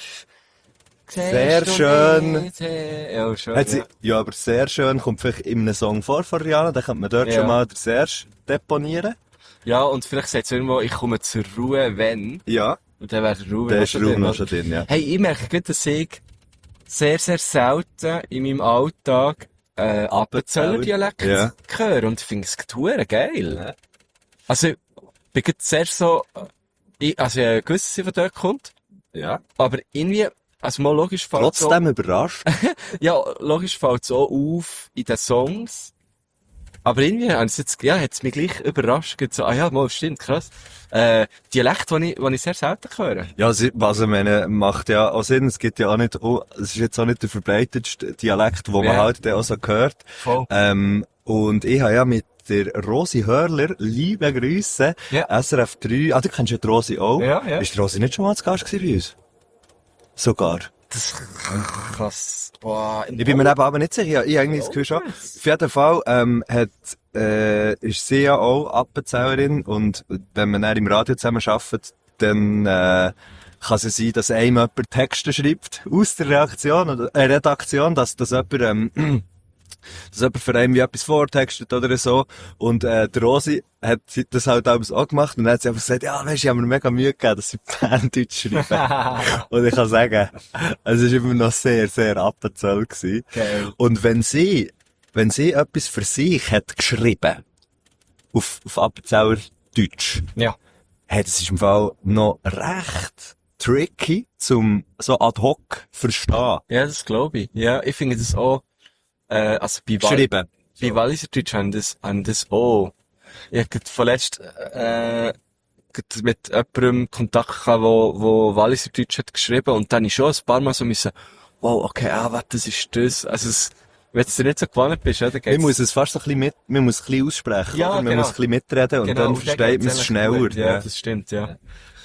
Sehr schön. Sehr, ja, schön, Hat sie, ja. ja, aber sehr schön kommt vielleicht in einem Song vor von Rihanna, dann könnte man dort Ja. schon mal den Serge deponieren. Ja, und vielleicht sagt es irgendwo, ich komme zur Ruhe, wenn. Ja. Und dann wäre der Ruhe Der noch ist schon Ruben drin, noch oder? schon drin, ja. Hey, ich merke gerade, dass ich sehr, sehr selten in meinem Alltag äh, Appenzeller-Dialekt Ja. höre. Und ich finde es verdammt geil. Ja. Also, ich bin gerade sehr so, ich, also ich gewusst, dass sie von dort kommt, Ja. aber irgendwie, also mal logisch fällt so, Trotzdem überrascht. ja, logisch fällt so auf in den Songs. Aber irgendwie, habe ich's jetzt, ja, hat's mich gleich überrascht. Gerade so, ah ja, mal, stimmt, krass. Äh, Dialekt, den ich, den ich sehr selten höre. Ja, sie- was ich meine, macht ja auch Sinn. Es gibt ja auch nicht, oh, es ist jetzt auch nicht der verbreitetste Dialekt, wo man Ja. halt dann auch so hört. Voll. Ähm, und ich habe ja mit der Rosi Hörler, liebe Grüße, Ja. S R F drei, ah, du kennst ja die Rosi auch. Ja, ja. Ist die Rosi nicht schon mal zu Gast gewesen bei uns? Sogar. Das krass. Boah, Ich bin mir eben aber nicht sicher, ich habe eigentlich das Gefühl schon. Auf jeden Fall, ähm, hat, äh, ist sie ja auch Appenzellerin und wenn man dann im Radio zusammen arbeitet, dann, äh, kann es sein, dass einem jemand Texte schreibt aus der Reaktion oder, äh, Redaktion, dass, dass jemand, ähm, dass jemand für einen wie etwas vortextet oder so. Und, äh, die Rosi hat sie das halt alles auch gemacht und dann hat sie einfach gesagt, ja, weisst du, ich habe mir mega Mühe gegeben, dass sie Berndeutsch schreiben. Und ich kann sagen, es war immer noch sehr, sehr Appenzell gewesen. Geil. Und wenn sie, wenn sie etwas für sich hat geschrieben, auf, auf Appenzeller Deutsch, Ja. hey, das ist im Fall noch recht tricky zum so ad hoc verstehen. Ja, das glaube ich. Ja, ich finde das auch, äh, also bei Wal Geschrieben. bei Walliser Deutsch haben das, haben das auch. Ich hab grad vorletzt, äh, grad mit jemandem Kontakt gehabt, wo, wo Walliser Deutsch hat geschrieben und dann ich schon ein paar Mal so müssen, wow, okay, ah, was, das ist das. Also es, wenn du nicht so gewohnt bist, oder, Man geht's. muss es fast ein bisschen mit, man muss ein bisschen aussprechen, Ja, oder? Man genau. muss ein bisschen mitreden und Genau, dann auf den versteht man geht's es eigentlich schneller. gut. Ja, Ja, das stimmt, ja.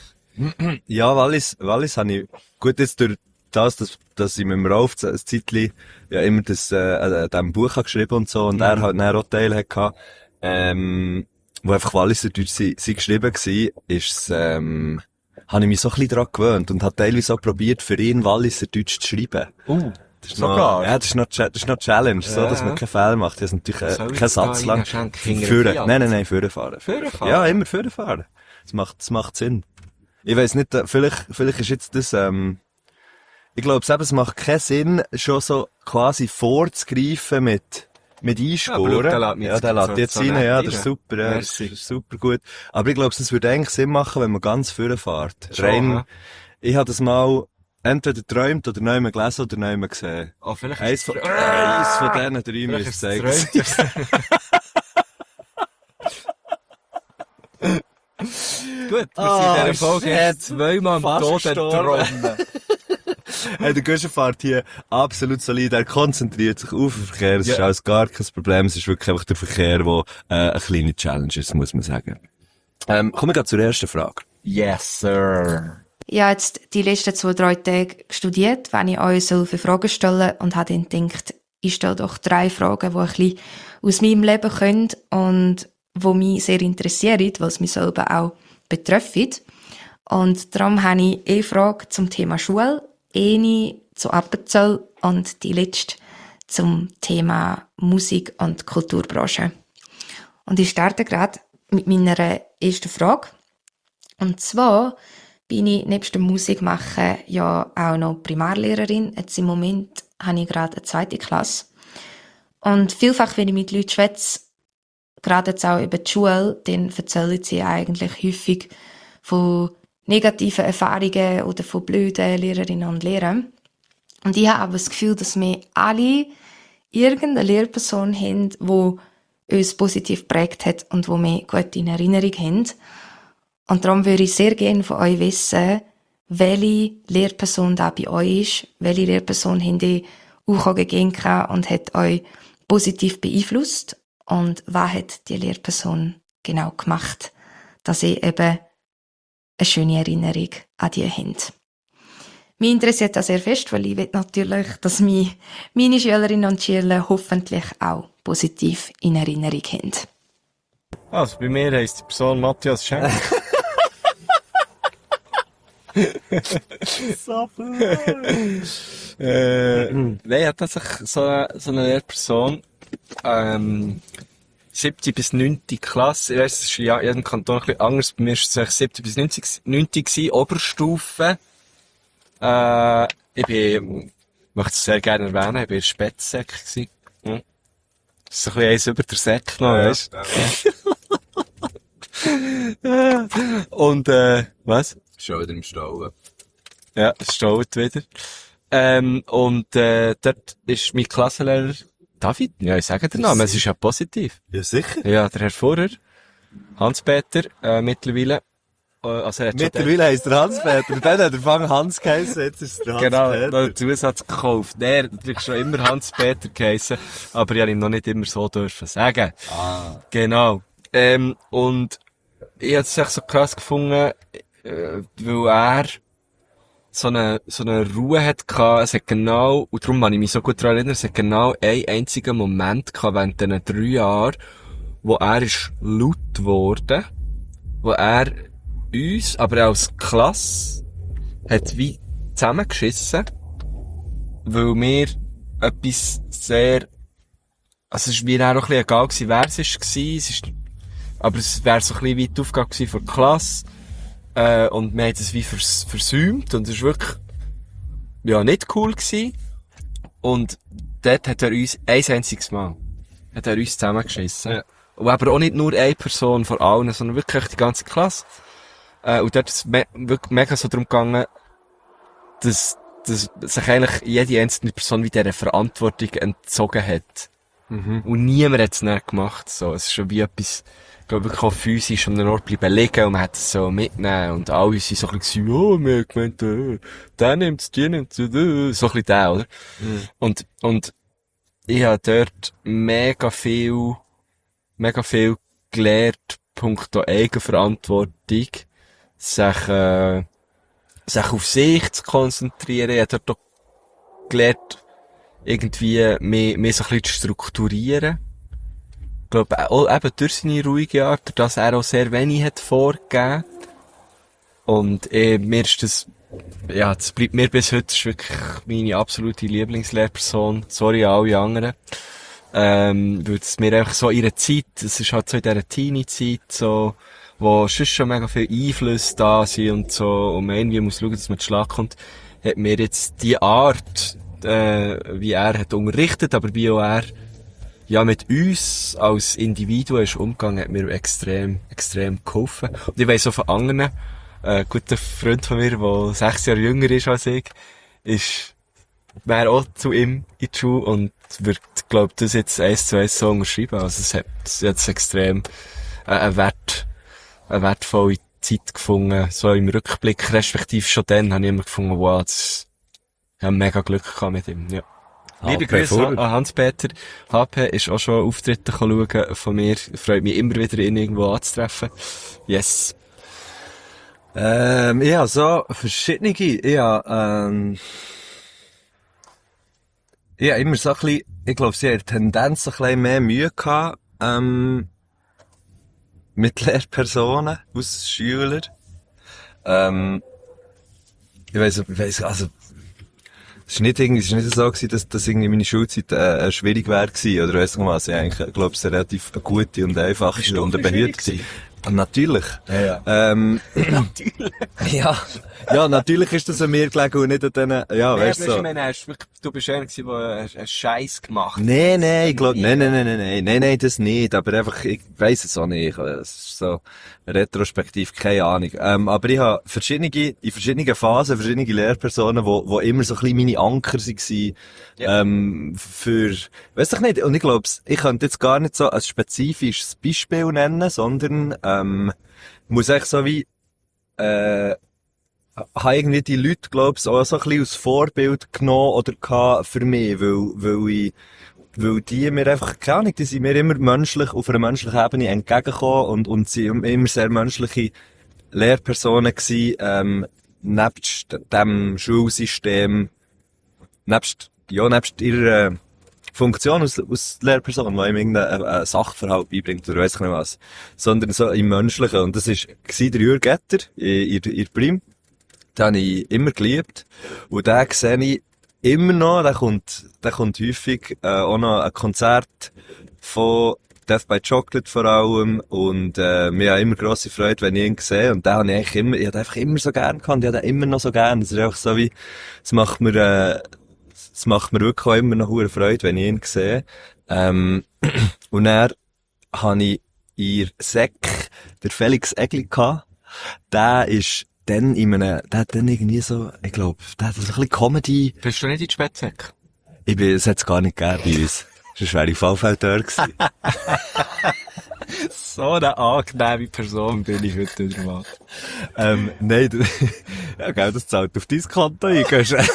ja Wallis, Wallis habe ich, gut, jetzt durch das, dass, dass ich mit dem Rolf ein Zeitchen ja immer das, äh, äh, dem Buch habe geschrieben und so, und Mhm. er halt dann auch Teil hatte, ähm, wo einfach Walliser Deutsch sie, sie geschrieben war, ist, ähm, habe ich mich so ein bisschen daran gewöhnt und habe teilweise auch probiert, für ihn Walliser Deutsch zu schreiben. Uh, Das ist sogar? noch, ja, das ist noch, das ist noch Challenge, so, Ja. dass man keinen Fehler macht. Das ist natürlich Soll äh, ich kein da Satz lang. reinschenken? Hinter Führen. dem Fiat? Nein, nein, nein, führen fahren. Führen fahren? Ja, immer führen fahren. Das macht, das macht Sinn. Ich weiss nicht, äh, vielleicht, vielleicht ist jetzt das, ähm, ich glaube, es macht keinen Sinn, schon so quasi vorzugreifen mit, mit Einspuren. Ja, aber schau, der lässt mich ja, jetzt der lässt so- jetzt so rein, nett ja, das ist rein. super, ja, das Merci. ist super gut. Aber ich glaube, es würde eigentlich Sinn machen, wenn man ganz führen fährt. Schon, Rein, ja. ich habe das mal entweder geträumt oder neu gelesen oder neu gesehen. Oh, vielleicht Eins ist von, es- eins von diesen drei Vielleicht müsste ist es es eigentlich sein. Gut, wir Ah, sind in dieser Folge shit. jetzt zweimal am Fast Tod gestorben. entronnen. Hey, der Guschen fährt hier absolut solid. Er konzentriert sich auf den Verkehr. Es ist Ja. alles gar kein Problem. Es ist wirklich einfach der Verkehr, der äh, eine kleine Challenge ist, muss man sagen. Ähm, kommen wir gleich zur ersten Frage. Yes, sir. Ich habe jetzt die letzten zwei, drei Tage studiert, wenn ich euch so für Fragen stelle und habe dann gedacht, ich stelle doch drei Fragen, die ein bisschen aus meinem Leben kommen und die mich sehr interessieren, weil es mich selber auch betreffen. Und darum habe ich eine Frage zum Thema Schule, eine zu Appenzell und die letzte zum Thema Musik- und Kulturbranche. Und ich starte gerade mit meiner ersten Frage. Und zwar bin ich nebst dem Musikmachen ja auch noch Primarlehrerin. Jetzt im Moment habe ich gerade eine zweite Klasse. Und vielfach, wenn ich mit Leuten schwätze, gerade jetzt auch über die Schule, dann erzählen sie eigentlich häufig von negativen Erfahrungen oder von blöden Lehrerinnen und Lehrern. Und ich habe aber das Gefühl, dass wir alle irgendeine Lehrperson haben, die uns positiv geprägt hat und die wir gut in Erinnerung haben. Und darum würde ich sehr gerne von euch wissen, welche Lehrperson da bei euch ist, welche Lehrperson habt ihr auch gegeben und hat euch positiv beeinflusst und was hat die Lehrperson genau gemacht, dass ihr eben eine schöne Erinnerung an die habt. Mich interessiert das sehr fest, weil ich will natürlich, dass mich meine Schülerinnen und Schüler hoffentlich auch positiv in Erinnerung haben. Also, bei mir heisst die Person Matthias Schenk. So blöd. äh, nein, hat tatsächlich so eine, so eine Lehrperson, ähm, siebte bis neunte Klasse. Ich weiss, es ist ja in jedem Kanton ein bisschen anders. Bei mir war es eigentlich siebte bis neunte gewesen, Oberstufe. Äh, ich bin, möchte es sehr gerne erwähnen, ich bin in der Spätsek gewesen. Hm. Das ist so ein bisschen eins über der Sek noch, weißt du? Und, äh, was? Schon wieder im Stau. Ja, es staut wieder. Ähm, und, äh, dort ist mein Klassenlehrer David. Ja, ich sage den Namen, es ist ja positiv. Ja, sicher. Ja, der Herr Vorer, Hans-Peter, äh, mittlerweile. Äh, also er hat schon Mittlerweile heisst der Hans-Peter. Dann hat er Fang Hans geheißen, jetzt ist es der Genau, Hans-Peter. noch einen Zusatz gekauft. Der hat natürlich schon immer Hans-Peter geheissen, aber ich habe ihm noch nicht immer so dürfen sagen. Ah. Genau. Ähm, und ich habe es echt so krass gefunden, äh, weil er so eine, so eine Ruhe hat gehabt. Es hat genau, und darum kann ich mich so gut daran erinnern, es hat genau einen einzigen Moment gehabt während diesen drei Jahren, wo er ist laut geworden, wo er uns, aber auch als Klasse, hat wie zusammengeschissen, weil wir etwas sehr, also es war mir auch ein bisschen egal gewesen, wer es ist, es ist, aber es wäre so ein bisschen weit die Aufgabe gewesen von der Klasse, äh, und wir haben es wie vers versäumt, und es war wirklich, ja, nicht cool gewesen. Und dort hat er uns ein einziges Mal, hat er uns zusammengeschissen. Ja. Und aber auch nicht nur eine Person von allen, sondern wirklich die ganze Klasse. Äh, und dort ist es me wirklich mega so darum gegangen, dass, dass sich eigentlich jede einzelne Person wie dieser Verantwortung entzogen hat. Mhm. Und niemand hat es nicht gemacht. So, es ist schon wie etwas, ich glaube, wirklich auch physisch an einem Ort bleiben liegen, und man hat es so mitnehmen, und alle sind so ein bisschen, oh, wir haben gemeint, äh, der nimmt's, die nimmt's, äh, so ein bisschen der, oder? Mhm. Und, und ich habe dort mega viel, mega viel gelernt, punkto Eigenverantwortung, sich, äh, sich auf sich zu konzentrieren. Ich habe dort auch gelernt, irgendwie mehr, mehr so ein bisschen zu strukturieren. Ich glaube, auch eben durch seine ruhige Art, dass er auch sehr wenig hat vorgegeben. Und eh, mir ist das, ja, das bleibt mir bis heute, das ist wirklich meine absolute Lieblingslehrperson. Sorry an alle anderen. Ähm, weil es mir einfach so ihre Zeit, es ist halt so in dieser Teenie-Zeit, so, wo sonst schon mega viel Einfluss da sind und so, und man irgendwie muss schauen, dass man zu Schlag kommt, hat mir jetzt die Art, äh, wie er hat unterrichtet, aber wie auch er, ja, mit uns als Individuen ist umgegangen, hat mir extrem, extrem geholfen. Und ich weiss auch von anderen, äh, guter Freund von mir, der sechs Jahre jünger ist als ich, ist, wäre auch zu ihm in die Schule und würde, glaub, das jetzt eins zu eins so unterschreiben. Also es hat jetzt extrem, äh, einen Wert, eine wertvolle Zeit gefunden, so im Rückblick, respektive schon dann habe ich immer gefunden, wow, das, ich habe mega Glück gehabt mit ihm, ja. Liebe Grüße an Hans-Peter. H P ist auch schon Auftritte schauen von mir. Freut mich immer wieder, ihn irgendwo anzutreffen. Yes. Ähm, ja, so verschiedene. Ja, ähm, ja, immer so ein bisschen, ich glaube, sie hat Tendenz ein bisschen mehr Mühe gehabt, ähm, mit Lehrpersonen aus Schülern. Ähm, ich weiss, ich weiss, also, es ist nicht irgendwie, es ist nicht so gewesen, dass, dass irgendwie meine Schulzeit, äh, schwierig wäre gewesen, oder weiss noch was, ich eigentlich, glaube, es ist eine relativ gute und einfache Stunde behütet gewesen. Natürlich. Ja, ja. Ähm, natürlich. ja. Ja, natürlich ist das an mir gelegen und nicht an denen, ja, nee, weißt du. So. Ich meine, du bist einer gewesen, der einen Scheiß gemacht hat. Nein, nein, ich glaube, nein, nein, nein, nein, nein, nein, nein, das nicht, aber einfach, ich weiss es auch nicht, es ist so, retrospektiv, keine Ahnung. Ähm, aber ich habe verschiedene, in verschiedenen Phasen, verschiedene Lehrpersonen, wo, wo immer so ein bisschen meine Anker waren, ja. ähm, für, weiss ich nicht, und ich glaube, ich könnte jetzt gar nicht so ein spezifisches Beispiel nennen, sondern, ähm, muss echt so wie, äh, habe irgendwie die Leute, glaub ich, auch so ein bisschen als Vorbild genommen oder gehabt für mich, weil, weil ich, weil die mir einfach, keine Ahnung, die sind mir immer menschlich, auf einer menschlichen Ebene entgegengekommen und, und sie immer sehr menschliche Lehrpersonen gewesen, ähm, nebst dem Schulsystem, nebst, ja, nebst ihrer Funktion aus, aus der Lehrperson, die ihm irgendeinen äh, Sachverhalt beibringt oder weiss ich nicht was. Sondern so im Menschlichen. Und das ist, war der Jürg Etter, in, in, in Prim. Den habe ich immer geliebt. Und den sehe ich immer noch, der kommt, der kommt häufig, äh, auch noch ein Konzert von Death by Chocolate vor allem. Und, äh, mir hat immer grosse Freude, wenn ich ihn sehe. Und den habe ich eigentlich immer, ich habe den einfach immer so gern gehabt. Ich habe den immer noch so gern. Das ist einfach so wie, es macht mir, äh, es macht mir wirklich auch immer noch hohe Freude, wenn ich ihn sehe. Ähm, und dann habe ich in Sek der Felix Egli gehabt. Der ist dann in einem, der hat dann irgendwie so, ich glaube, der hat so ein bisschen Comedy. Bist du nicht in die Spätsäcke? Ich bin, es hat's gar nicht gegeben bei uns. Sonst wäre ich Vollfeld dort gewesen. So eine angenehme Person bin ich heute wieder mal. ähm, nein, du, ja, gell, das zahlt auf dein Konto ein, gehst du.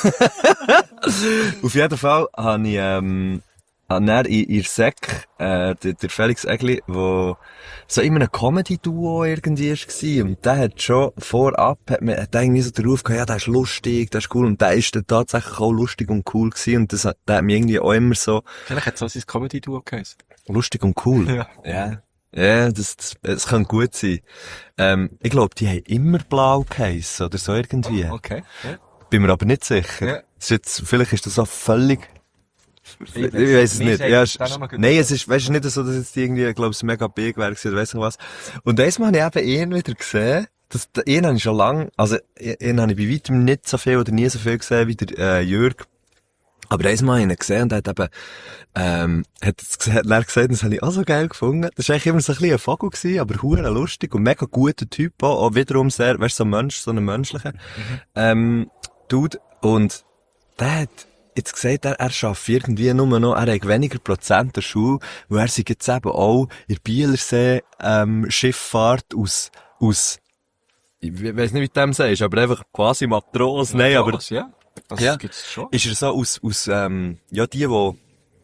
Auf jeden Fall habe ich, ähm, habe dann in, in Sek, äh, der, der Felix Egli, wo so immer ein Comedy-Duo irgendwie war. Und der hat schon vorab, hat man, hat irgendwie so den Ruf gehabt, ja, der ist lustig, der ist cool. Und der ist dann tatsächlich auch lustig und cool gewesen. Und das hat, der hat mich irgendwie auch immer so, Vielleicht hat es auch sein Comedy-Duo geheißen. lustig und cool. Ja. Ja. Ja, das, das, das kann gut sein. Ähm, ich glaube, die haben immer blau geheissen, oder so irgendwie. Okay. Ja. Bin mir aber nicht sicher. Ja. Das ist jetzt, vielleicht ist das auch völlig, ich, Ich ich weiss es mir nicht. sagt Ja, das ist, dann nochmal gut. nein, es ist, weißt du, nicht so, dass jetzt die irgendwie, glaube ich, mega big wäre gewesen, oder weiss ich was. Und einmal habe ich eben ihn wieder gesehen. Das, ihn habe ich schon lange, also, ihn habe ich bei weitem nicht so viel oder nie so viel gesehen wie der, äh, Jürg. Aber einmal habe ich ihn gesehen und er hat eben, ähm, hat es gesagt, hat er gesagt, das habe ich auch so geil gefunden. Das war eigentlich immer so ein bisschen ein Vogel gewesen, aber hure lustig und mega guter Typ auch, auch wiederum sehr, weißt du, so ein Mensch, so ein menschlicher, mhm. ähm, Dude. Und der hat jetzt gesagt, er, er schafft irgendwie nur noch, er hat weniger Prozent der Schule, weil er sich jetzt eben auch in der Bielersee, ähm, Schifffahrt aus, aus, ich weiss nicht, wie du dem sagst, aber einfach quasi Matros, nein, aber, ja. Das ja, gibt's schon. ist er so aus, aus, ähm, ja, die, die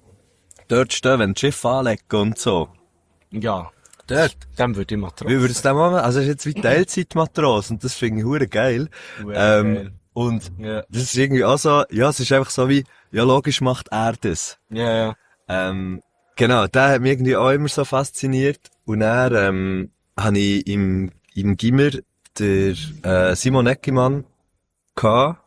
dort stehen, wenn die Schiffe anlegen und so. Ja. Dort. Dem würde ich mal trauen. Wie würdest du das machen? Also, es ist jetzt wie Teilzeitmatros und das finde ich hure geil. Hure ähm, geil. Und Ja. das ist irgendwie auch so, ja, es ist einfach so wie, ja, logisch macht er das. Ja, ja. Ähm, genau, der hat mich irgendwie auch immer so fasziniert. Und dann, ähm, habe ich im, im Gimmer der, äh, Simon Eckimann gehabt.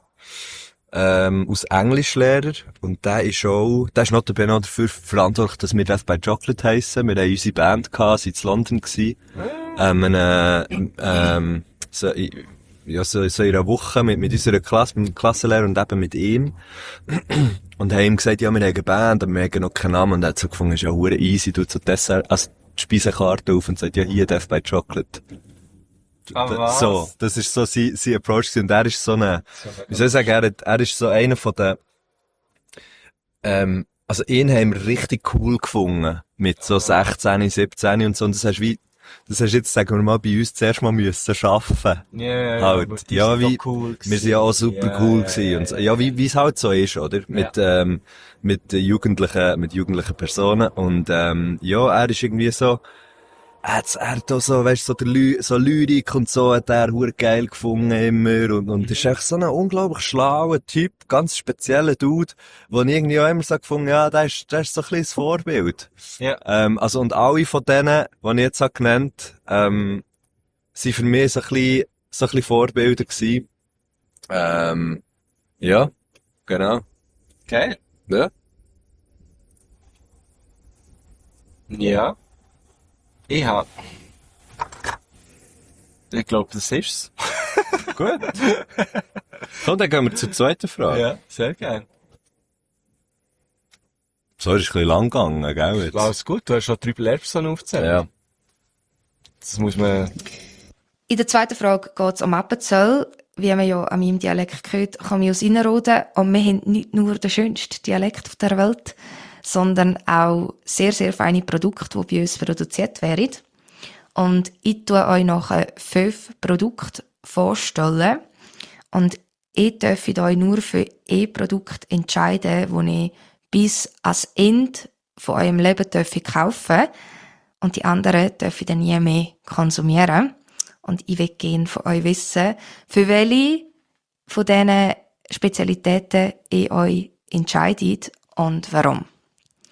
Ähm, als Englischlehrer. Und der ist auch, der ist notabene auch dafür verantwortlich, dass wir Death by Chocolate heissen. Wir haben unsere Band gehabt, sind in London gewesen. Ähm, eine, ähm, so, in- ja, so, so in einer Woche mit, mit unserer Klasse, mit dem Klassenlehrer und eben mit ihm. Und haben ihm gesagt, ja, wir haben eine Band, aber wir haben noch keinen Namen. Und er hat so gefunden, ist ja hure easy, tut so Dessert, also die Speisekarte auf und sagt, ja, hier Death by Chocolate. Ah, Da- was? So, das ist so sein, sein Approach gewesen. Und er ist so eine, wie soll ich sagen, er, hat- er ist so einer von den, ähm, also ihn haben wir richtig cool gefunden. Mit so sechzehn, siebzehn und so. Und das hast wie, das hast jetzt, sagen wir mal, bei uns zuerst mal müssen schaffen. Ja, ja, ja. Halt, aber die ja, sind wie- doch cool Wir sind ja auch super Ja, cool ja, gewesen. ja, Und so, ja. ja, wie, wie es halt so ist, oder? Mit, ähm, mit äh, jugendlichen, mit jugendlichen Personen. Und, ähm, ja, er ist irgendwie so, er hat, er hat auch so, weißt, so, der Ly so Lyrik und so hat er hure geil gefunden immer und, und ist echt so ein unglaublich schlauer Typ, ganz spezieller Dude, wo ich irgendwie auch immer so gefunden, ja, der ist, der ist so ein bisschen das Vorbild. Ja. Ähm, also, und alle von denen, die ich jetzt habe genannt, ähm, sind für mich so ein bisschen, so ein bisschen Vorbilder gewesen. Ähm, ja, genau. Geil. Ja. Ja. Ich hab. Ich glaube, das ist's. Gut. Komm, dann gehen wir zur zweiten Frage. Ja, sehr geil. So, ist ein bisschen lang gegangen, gell, jetzt? Alles gut, du hast schon drei Lehrpersonen aufgezählt. Ja. Das muss man. In der zweiten Frage geht es um Appenzell. Wie man ja an meinem Dialekt gehört, komme ich aus Innerrhoden und wir haben nicht nur den schönsten Dialekt auf der Welt, sondern auch sehr, sehr feine Produkte, die bei uns produziert werden. Und ich tue euch nachher fünf Produkte vorstellen. Und ich darf euch nur für ein Produkt entscheiden, das ich bis ans Ende von eurem Leben darf kaufen. Und die anderen dürfen dann nie mehr konsumieren. Und ich will gerne von euch wissen, für welche von diesen Spezialitäten ihr euch entscheidet und warum.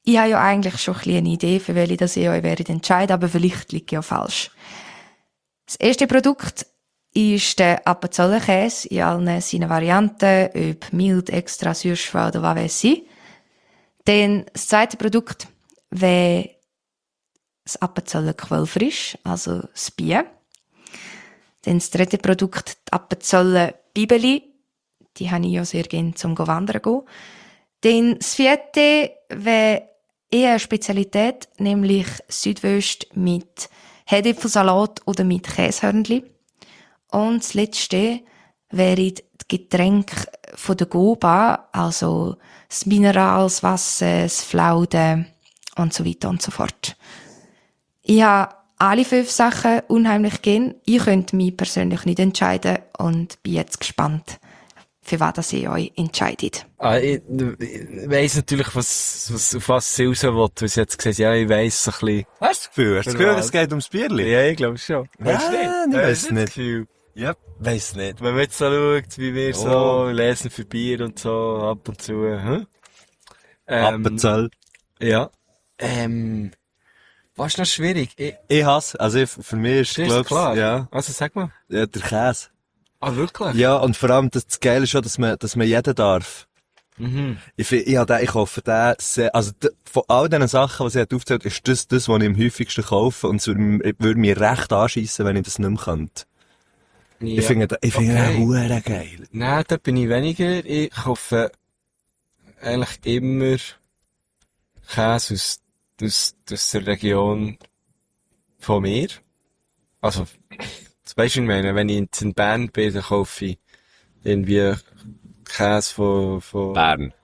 Ich habe ja eigentlich schon ein bisschen eine Idee, für welche das ich euch werde entscheiden, aber vielleicht liege ich ja falsch. Das erste Produkt ist der Appenzellerkäse in allen seinen Varianten, ob mild, extra, süßschwer oder was weiß ich. Dann das zweite Produkt wäre das Appenzeller Quellfrisch, also das Bier. Dann das dritte Produkt, die Appenzeller Bibeli. Die habe ich ja sehr gerne zum Wandern gehen. Dann das vierte wäre eher eine Spezialität, nämlich Südwürst mit Herdäpfelsalat oder mit Käsehörnli. Und das letzte wäre die Getränke von der Goba, also das Mineral, das Wasser, das Flauden und so weiter und so fort. Ich habe alle fünf Sachen unheimlich gern. Ich könnte mich persönlich nicht entscheiden und bin jetzt gespannt, für was das ihr euch entscheidet. Ah, ich, ich weiss natürlich, was, was, auf was sie raus will, weil sie jetzt gesagt ja, ich weiss so ein bisschen. Hast du das Gefühl? Hast du das Gefühl, es geht ums Bierli? Ja, ich glaube schon. Weißt du Ah, nicht? ich Hast weiss du nicht. das Gefühl? Ja, weiss nicht. Wenn man jetzt so schaut, wie wir Oh. so lesen für Bier und so, ab und zu, hm? Ähm, Appenzell. ja. Ähm, was ist noch schwierig? Ich, Ich hasse, also ich, für mich ist, ist glaub's, klar. ja, Also sag mal. ja, der Käse. Ah, wirklich? Ja, und vor allem, das, das Geile ist schon, dass man, dass man jeden darf. Mhm. Ich, find- ich, hab den, ich hoffe, der, sehr, also, d- von all diesen Sachen, was ich jetzt aufgezählt ist das, das, was ich am häufigsten kaufe, und es würde, m- würde mich recht anschiessen, wenn ich das nicht mehr könnte. Ja. Ich finde, den- ich finde Okay. den hure geil. Nein, da bin ich weniger. Ich kaufe eigentlich immer Käse aus, aus, aus der Region von mir. Also, das weisst du, was ich meine, wenn ich jetzt in Bern bin, dann kaufe ich irgendwie Käse von, von, Bern.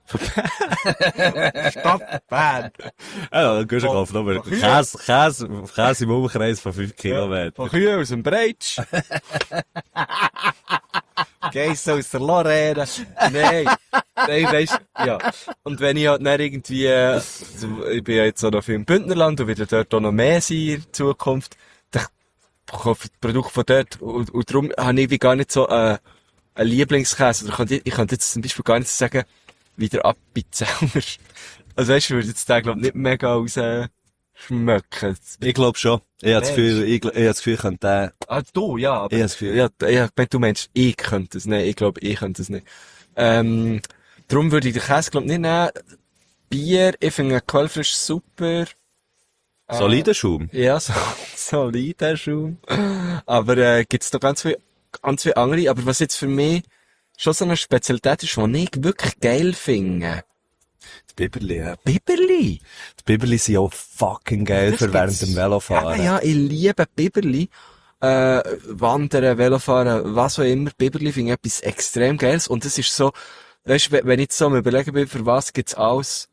Stadt Bern. Ja, dann gehst du kaufen, aber Käse, Käse, Käse im Umkreis von fünf Kilometern. Von Kühen aus dem Breitsch. Geiss aus der Lorraine. Nein. Nein, weisst, ja. Und wenn ich halt dann irgendwie, äh, also ich bin ja jetzt auch noch viel im Bündnerland und werde dort auch noch mehr sein in Zukunft, dann kaufe ich Produkte von dort und, und darum habe ich wie gar nicht so, äh, einen Lieblingskäse. Oder ich könnte, ich könnte jetzt zum Beispiel gar nicht sagen, wie der Appenzeller. Also weisst du, ich würde jetzt den, glaub nicht mega rausschmecken. Ich glaube schon. Ich habe das Mensch. Gefühl, ich, gl- ich habe das Gefühl, ich könnte den, Ah, du, ja, aber... ich habe das Gefühl, Ja, ja, ich meine, du meinst, ich könnte es nicht. Ich glaube, ich könnte es nicht. Ähm, darum würde ich den Käse, glaub nicht nehmen. Bier, ich finde Quellfrisch super. Äh, solider Schaum. Ja, so, solider Schaum. Aber, äh, gibt's noch ganz viele, ganz viele andere. Aber was jetzt für mich schon so eine Spezialität ist, die ich wirklich geil finde. Die Biberli, ja. Biberli. Die Biberli sind auch fucking geil Das für während gibt's. dem Velofahren. Ja, ja, ich liebe Biberli. Äh, Wandern, Velofahren, was auch immer. Biberli finde ich etwas extrem Geiles. Und es ist so, weißt, wenn wenn ich jetzt so am überlegen bin, für was gibt's alles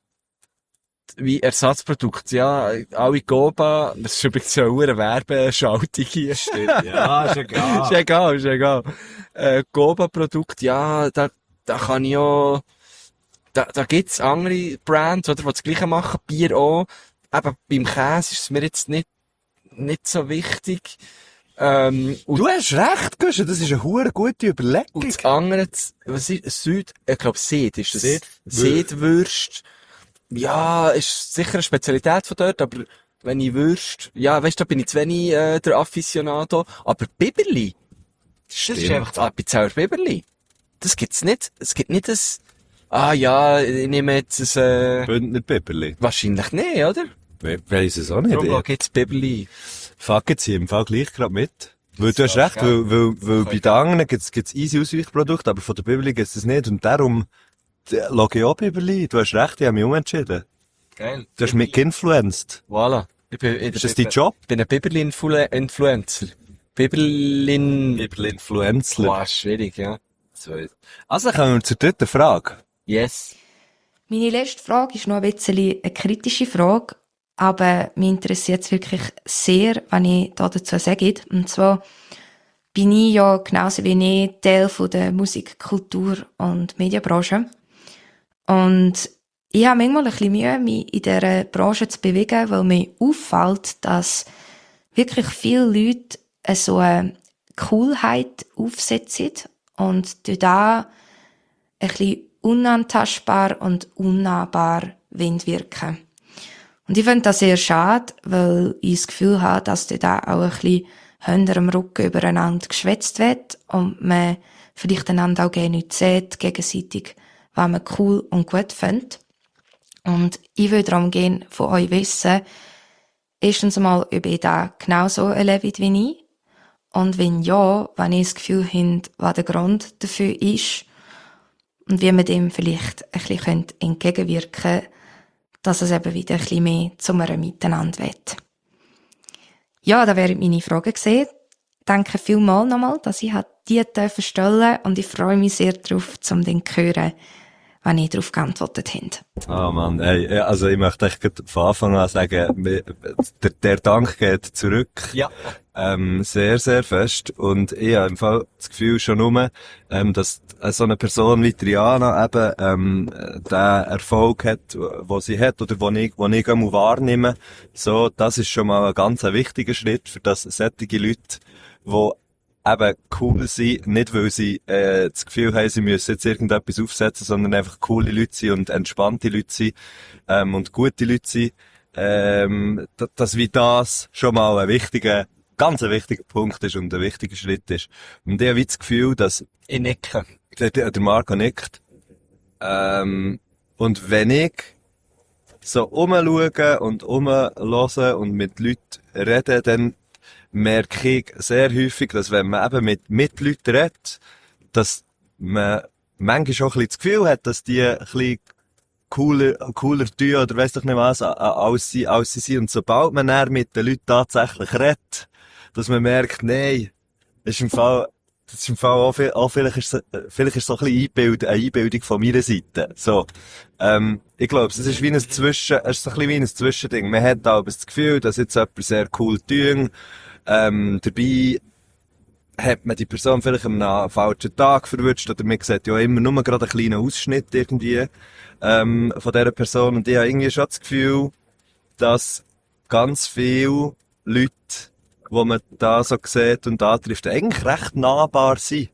wie Ersatzprodukt. Ja, alle Goba, das ist übrigens ja eine Werbeschaltung hier. Ja, ist egal. Ist egal, ist egal. Äh, Goba-Produkt, ja, da, da kann ich auch, da, da gibt's andere Brands, oder, die das Gleiche machen, Bier auch. Eben, beim Käse ist es mir jetzt nicht, nicht so wichtig. Ähm, und, Du hast recht, Guschen, das ist eine hure gute Überlegung. und das andere, das- was ist, Süd, ich glaube, Seed ist das. Seed- Seedwürst. Ja, ist sicher eine Spezialität von dort, aber wenn ich Würst, ja, weißt du, da bin ich zu wenig, äh, der Afficionado. Aber Biberli, das ist Stimmt. einfach das Appenzeller Biberli. Das gibt's nicht. Es gibt nicht das, ah ja, ich nehme jetzt ein, äh, Bündner Biberli. wahrscheinlich nicht, oder? We- Weiss es auch nicht. Darum Ich gibt's Biberli. fuck jetzt hier im Fall gleich grad mit. Weil du hast Ja, recht, gell. weil, weil, weil Okay. bei den anderen gibt's, gibt's easy Ausweichprodukte, aber von der Biberli gibt's das nicht. Und darum, d- schau ich auch Biberli. Du hast recht, ich habe mich umentschieden. Geil. Du hast mich geinfluenced. Voilà. Ich bin, ich Ist das dein Job? Ich bin ein Biberli-Influencer. Biberlin... Biberli-Influencer. Boah, schwierig, ja. Also kommen wir zur dritten Frage. Yes. Meine letzte Frage ist noch ein bisschen eine kritische Frage, aber mich interessiert es wirklich sehr, was ich da dazu sage. Und zwar bin ich ja genauso wie ich Teil von der Musik-, Kultur- und Medienbranche. Und ich habe manchmal ein bisschen Mühe, mich in dieser Branche zu bewegen, weil mir auffällt, dass wirklich viele Leute so eine Coolheit aufsetzen und durch da ein bisschen unantastbar und unnahbar wirken. Und ich finde das sehr schade, weil ich das Gefühl habe, dass da auch ein bisschen hinter dem Rücken übereinander geschwätzt wird und man vielleicht einander auch gerne nicht sieht, gegenseitig, was man cool und gut findet. Und ich würde darum gerne von euch wissen, erstens einmal, ob ihr da genauso erlebt wie ich. Und wenn ja, wenn ihr das Gefühl habt, was der Grund dafür ist. Und wie man dem vielleicht ein bisschen entgegenwirken könnte, dass es eben wieder ein bisschen mehr zu einem Miteinander wird. Ja, da wären meine Fragen gewesen. Danke vielmals nochmal, dass ich die stellen durfte und ich freue mich sehr darauf, um den zu hören, wenn ihr darauf geantwortet habt. Ah, Mann, ey, also ich möchte echt von Anfang an sagen, der, der Dank geht zurück. Ja. Ähm, sehr, sehr fest. Und ich habe im Fall das Gefühl schon nur, ähm, dass so eine Person wie Triana eben, ähm, den Erfolg hat, wo sie hat, oder wo ich, wo ich einmal wahrnehme. So, das ist schon mal ein ganz wichtiger Schritt, für das solche Leute, die eben cool sind, nicht weil sie äh, das Gefühl haben, sie müssen jetzt irgendetwas aufsetzen, sondern einfach coole Leute sind und entspannte Leute sind, ähm, und gute Leute sind, ähm, dass wie das schon mal ein wichtiger, ganz ein wichtiger Punkt ist und ein wichtiger Schritt ist. Und ich habe wie das Gefühl, dass Ich nicke. der, der Marco nickt, ähm, und wenn ich so rumschaue und rumhöre und mit Leuten rede, dann merke ich sehr häufig, dass wenn man eben mit, mit Leuten redet, dass man manchmal schon ein bisschen das Gefühl hat, dass die ein bisschen cooler, cooler tun oder weiss doch nicht was, als sie, als sie sind. Und sobald man dann mit den Leuten tatsächlich redet, dass man merkt, nein, das ist im Fall, das ist im Fall auch, viel, auch vielleicht ist es, vielleicht ist es so ein bisschen Einbild, eine Einbildung von meiner Seite. So. Ähm, ich glaube, es ist wie ein Zwischen, es ist so ein bisschen wie ein Zwischending. Man hat aber das Gefühl, dass jetzt jemand sehr cool tun. Ähm, dabei hat man die Person vielleicht am einem falschen Tag verwünscht, oder man sieht ja immer nur gerade einen kleinen Ausschnitt irgendwie, ähm, von dieser Person. Und ich habe irgendwie schon das Gefühl, dass ganz viele Leute, die man da so sieht und antrifft, eigentlich recht nahbar sind.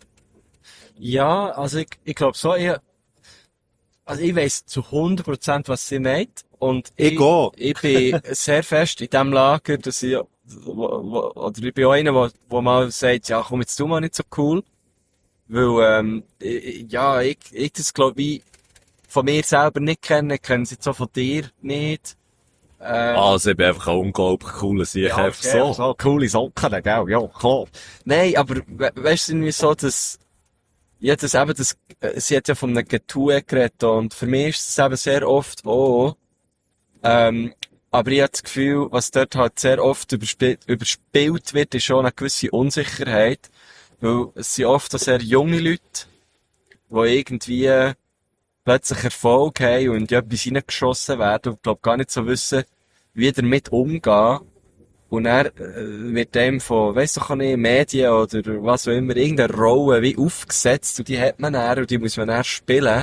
Ja, also ich, ich glaube so, ich, also ich weiss zu hundert Prozent, was sie meint. Und Ich ich, auch. ich bin sehr fest in dem Lager, dass ich, wo, wo, oder ich bin auch einer, der, der mal sagt, ja komm, jetzt tu mal nicht so cool. Weil, ähm, ich, ja, ich, ich das glaube ich von mir selber nicht kenne, kennen sie jetzt auch von dir nicht. Ähm, Also, ich bin einfach ein unglaublich cooler Sieg. Ja, einfach okay, so. so. Coole Socken, gell? Ja, klar. Nein, aber we weißt du, irgendwie so, dass, ja, das eben, das, äh, sie hat ja von einem Getue geredet und für mich ist es eben sehr oft auch, ähm, aber ich habe das Gefühl, was dort halt sehr oft überspielt, überspielt wird, ist schon eine gewisse Unsicherheit, weil es sind oft auch sehr junge Leute, die irgendwie plötzlich Erfolg haben und in etwas reingeschossen werden und glaub gar nicht so wissen, wie damit umgehen. Und er äh, wird dem von, weiss doch auch nicht, Medien oder was auch immer, irgendeine Rolle wie aufgesetzt und die hat man dann und die muss man dann spielen.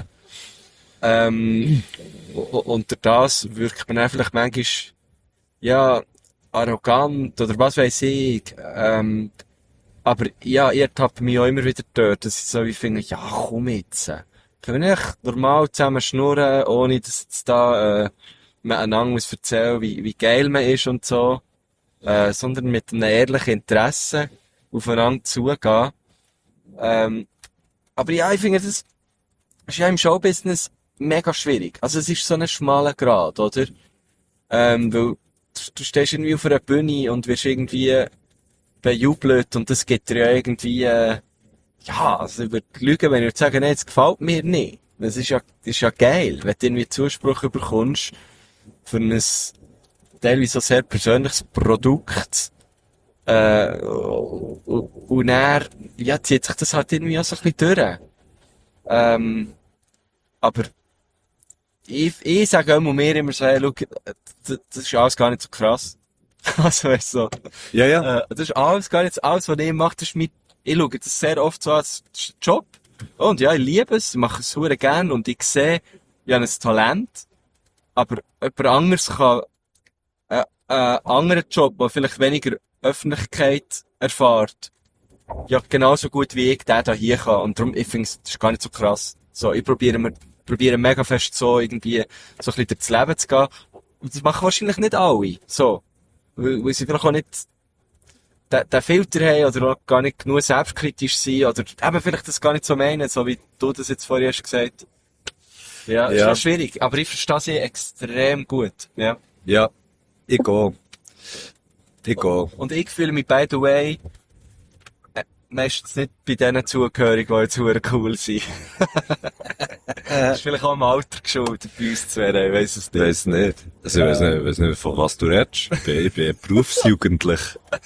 Ähm, und durch das wirkt man dann vielleicht manchmal, ja, arrogant oder was weiss ich. Ähm, aber ja, ich ertappe mich auch immer wieder dort, dass ich so wie finde, ja komm jetzt. Können wir nicht normal zusammen schnurren, ohne dass jetzt da äh, man einander muss erzählen, wie, wie geil man ist und so. Äh, sondern mit einem ehrlichen Interesse aufeinander zugehen. Ähm, aber ja, ich finde, das ist ja im Showbusiness mega schwierig. Also es ist so ein schmaler Grat, oder? Ähm, weil du, du stehst irgendwie auf einer Bühne und wirst irgendwie bejubelt und das gibt dir ja irgendwie, äh, ja, also ich würde lügen, wenn ich würde sagen, nee, das gefällt mir nicht. Das ist ja, das ist ja geil, wenn du irgendwie Zuspruch bekommst für ein teilweise sehr persönliches Produkt. Äh, und, und dann, ja, zieht sich das halt irgendwie auch so ein bisschen durch. Ähm, aber ich, ich sage auch mir immer so, hey, schau, das, das ist alles gar nicht so krass. Also, weißt du, so. Ja, ja. Äh, das ist alles gar nicht, alles, was ich mache, das ist mit, ich schaue das sehr oft so als Job. Und ja, ich liebe es, ich mache es sehr gerne und ich sehe, ich habe ein Talent. Aber jemand anderes kann einen äh, anderen Job, der vielleicht weniger Öffentlichkeit erfährt, ja, genauso gut wie ich den da hier kann. Und darum, ich finde, das ist gar nicht so krass. So, ich probiere mir, probiere mega fest so irgendwie, so ein bisschen durchs Leben zu gehen. Und das machen wahrscheinlich nicht alle. So. Weil, weil sie vielleicht auch nicht den, den Filter haben oder auch gar nicht genug selbstkritisch sind oder eben vielleicht das gar nicht so meinen, so wie du das jetzt vorher hast gesagt. Ja, ist Ja. schon schwierig. Aber ich verstehe sie extrem gut. Ja. Ja, ich gehe. Ich gehe. Und ich fühle mich, by the way, äh, meistens nicht bei denen zugehörig, die jetzt super cool sind. Das ist vielleicht auch im Alter geschuldet bei uns zwei, ich weiss es Ich nicht. weiss nicht. Also, ich weiss nicht, ich weiss nicht, von was du redest. Ich bin, ich bin berufsjugendlich.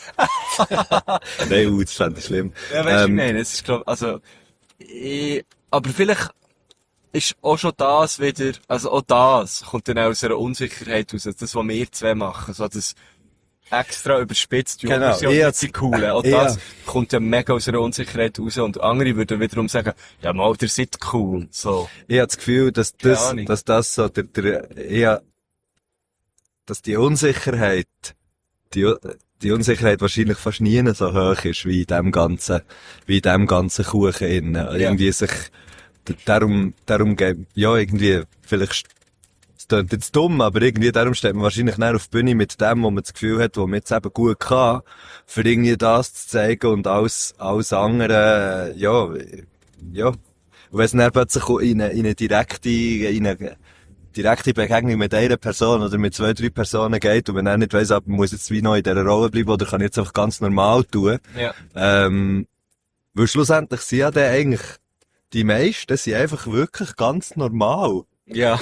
Nein, uh, das fände ich schlimm. Ja, weißt du, Ähm, ich meine, es ist, glaub, also, ich, aber vielleicht ist auch schon das wieder, also auch das kommt dann auch aus einer Unsicherheit raus, das, was wir zwei machen, so das extra überspitzt, Genau, aber sie auch ich nicht die Coole. Auch ja. das kommt ja mega aus einer Unsicherheit raus und andere würden wiederum sagen, ja mal, ihr seid cool, so. Ich habe das Gefühl, dass Keine das, Ahnung. dass das so der, der, eher, dass die Unsicherheit, die, die Unsicherheit wahrscheinlich fast nie so hoch ist, wie in dem ganzen, wie in dem ganzen Kuchen innen. Irgendwie sich, d- darum, darum geben, ja, irgendwie, vielleicht, es klingt jetzt dumm, aber irgendwie darum steht man wahrscheinlich näher auf die Bühne mit dem, wo man das Gefühl hat, wo man jetzt eben gut kann, für irgendwie das zu zeigen und alles, alles andere, äh, ja, ja. Und wenn es dann plötzlich in eine, in eine direkte, in eine direkte Begegnung mit einer Person oder mit zwei, drei Personen geht und man dann nicht weiss, ob man muss jetzt wie noch in dieser Rolle bleiben oder kann ich jetzt einfach ganz normal tun. Ja. Ähm, weil schlussendlich sind ja dann eigentlich die meisten sind einfach wirklich ganz normal. Ja.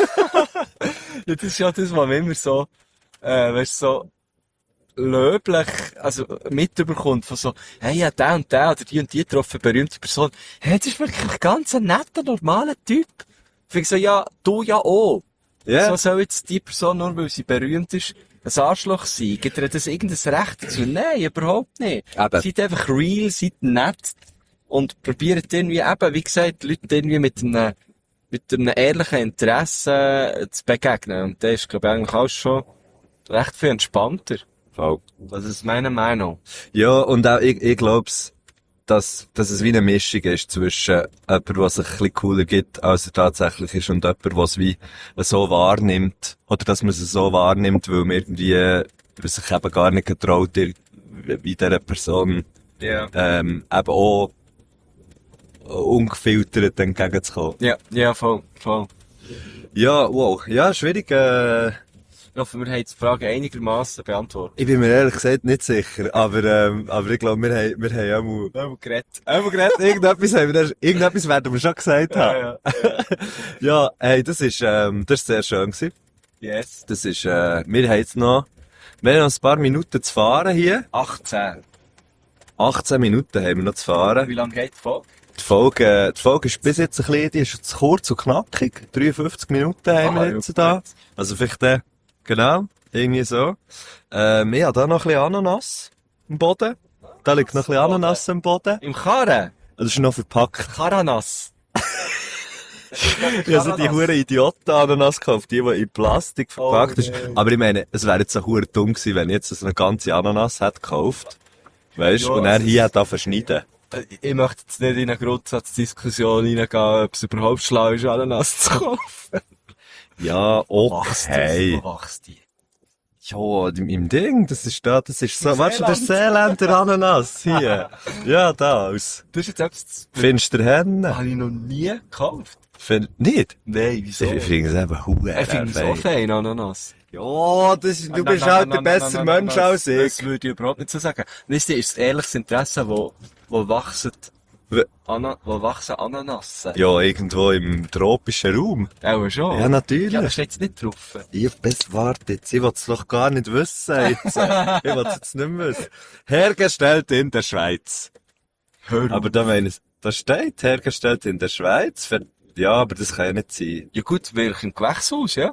Ja, das ist ja das, was man immer so, äh, weißt, so löblich, also mitbekommt von so, hey, ja, der und der oder die und die getroffen, berühmte Person. Hey, das ist wirklich ganz ein netter, normaler Typ. Ich finde so, ja, du ja auch. Ja. So soll jetzt die Person, nur weil sie berühmt ist, ein Arschloch sein? Gibt ihr das irgendein Recht dazu? Nein, überhaupt nicht. Eben. Seid einfach real, seid nett und probiert irgendwie eben, wie gesagt, Leute irgendwie mit einem, mit einem ehrlichen Interesse zu begegnen. Und das ist, glaube ich, eigentlich auch schon recht viel entspannter. Voll. Das ist meine Meinung. Ja, und auch ich, ich glaub's, dass, dass es wie eine Mischung ist zwischen jemand, der sich ein bisschen cooler gibt, als er tatsächlich ist, und jemand, der es wie so wahrnimmt. Oder dass man es so wahrnimmt, weil man irgendwie weil sich eben gar nicht getraut, wie dieser Person Ja. ähm, eben auch ungefiltert entgegenzukommen. Ja, ja, voll, voll. Ja, wow. Ja, schwierig. Äh, Ich hoffe, wir haben die Frage einigermaßen beantwortet. ich bin mir ehrlich gesagt nicht sicher, aber, ähm, aber ich glaube, wir haben, wir haben auch mal, Wir haben geredet. einmal geredet, irgendetwas haben wir, irgendetwas werden wir schon gesagt haben. ja. Ja, hey, das ist, ähm, das ist sehr schön gewesen. Yes. Das ist, äh, wir haben jetzt noch, wir haben noch ein paar Minuten zu fahren hier. achtzehn. achtzehn Minuten haben wir noch zu fahren. Wie lange geht die Folge? Die Folge, äh, die Folge ist bis jetzt ein bisschen, die ist zu kurz und knackig. dreiundfünfzig Minuten haben Ah, wir jetzt ja, da. gut. Also vielleicht, äh, genau, irgendwie so. Ähm, ich habe da noch ein bisschen Ananas im Boden. Da liegt noch ein bisschen Ananas im Boden. Im Karren? Das ist noch verpackt. Karanas. Ich habe so die hure Idioten-Ananas gekauft, die, die in Plastik verpackt Oh, ist. nein. Aber ich meine, es wäre jetzt so hure dumm gewesen, wenn ich jetzt so eine ganze Ananas hätte gekauft. Weißt du? Ja, Und er es hier ist- hätte verschneiden. Äh, Ich möchte jetzt nicht in eine Grundsatzdiskussion reingehen, ob es überhaupt schlau ist, Ananas zu kaufen. Ja, Wachst okay. die? Wo wachst die? Ja, im, im Ding, das ist da, das ist so, weißt du, der Seeländer Ananas hier. Ja, da, aus Das ist jetzt etwas, das Finsterhennen. habe ich noch nie gekauft. Find, nicht? Nein, wieso? Ich finde es eben hure Ich finde es auch fein, Ananas. Ja, das, du Nein, bist nein, halt nein, der nein, bessere nein, nein, Mensch nein, als das, ich. Das würde ich überhaupt nicht so sagen. Wisst ihr, ist das ehrliches Interesse, wo, wo wachsen, W- Ana, wo wachsen Ananassen? Ja, irgendwo im tropischen Raum. Auch schon. Ja, natürlich. Ja, da steht jetzt nicht drauf. Ich, bis, warte jetzt, ich will es doch gar nicht wissen jetzt. äh. Ich will es jetzt nicht mehr wissen. Hergestellt in der Schweiz. Hör Aber da meine ich, da steht, hergestellt in der Schweiz. Für, ja, aber das kann ja nicht sein. Ja gut, wirklich im Gewächshaus, ja?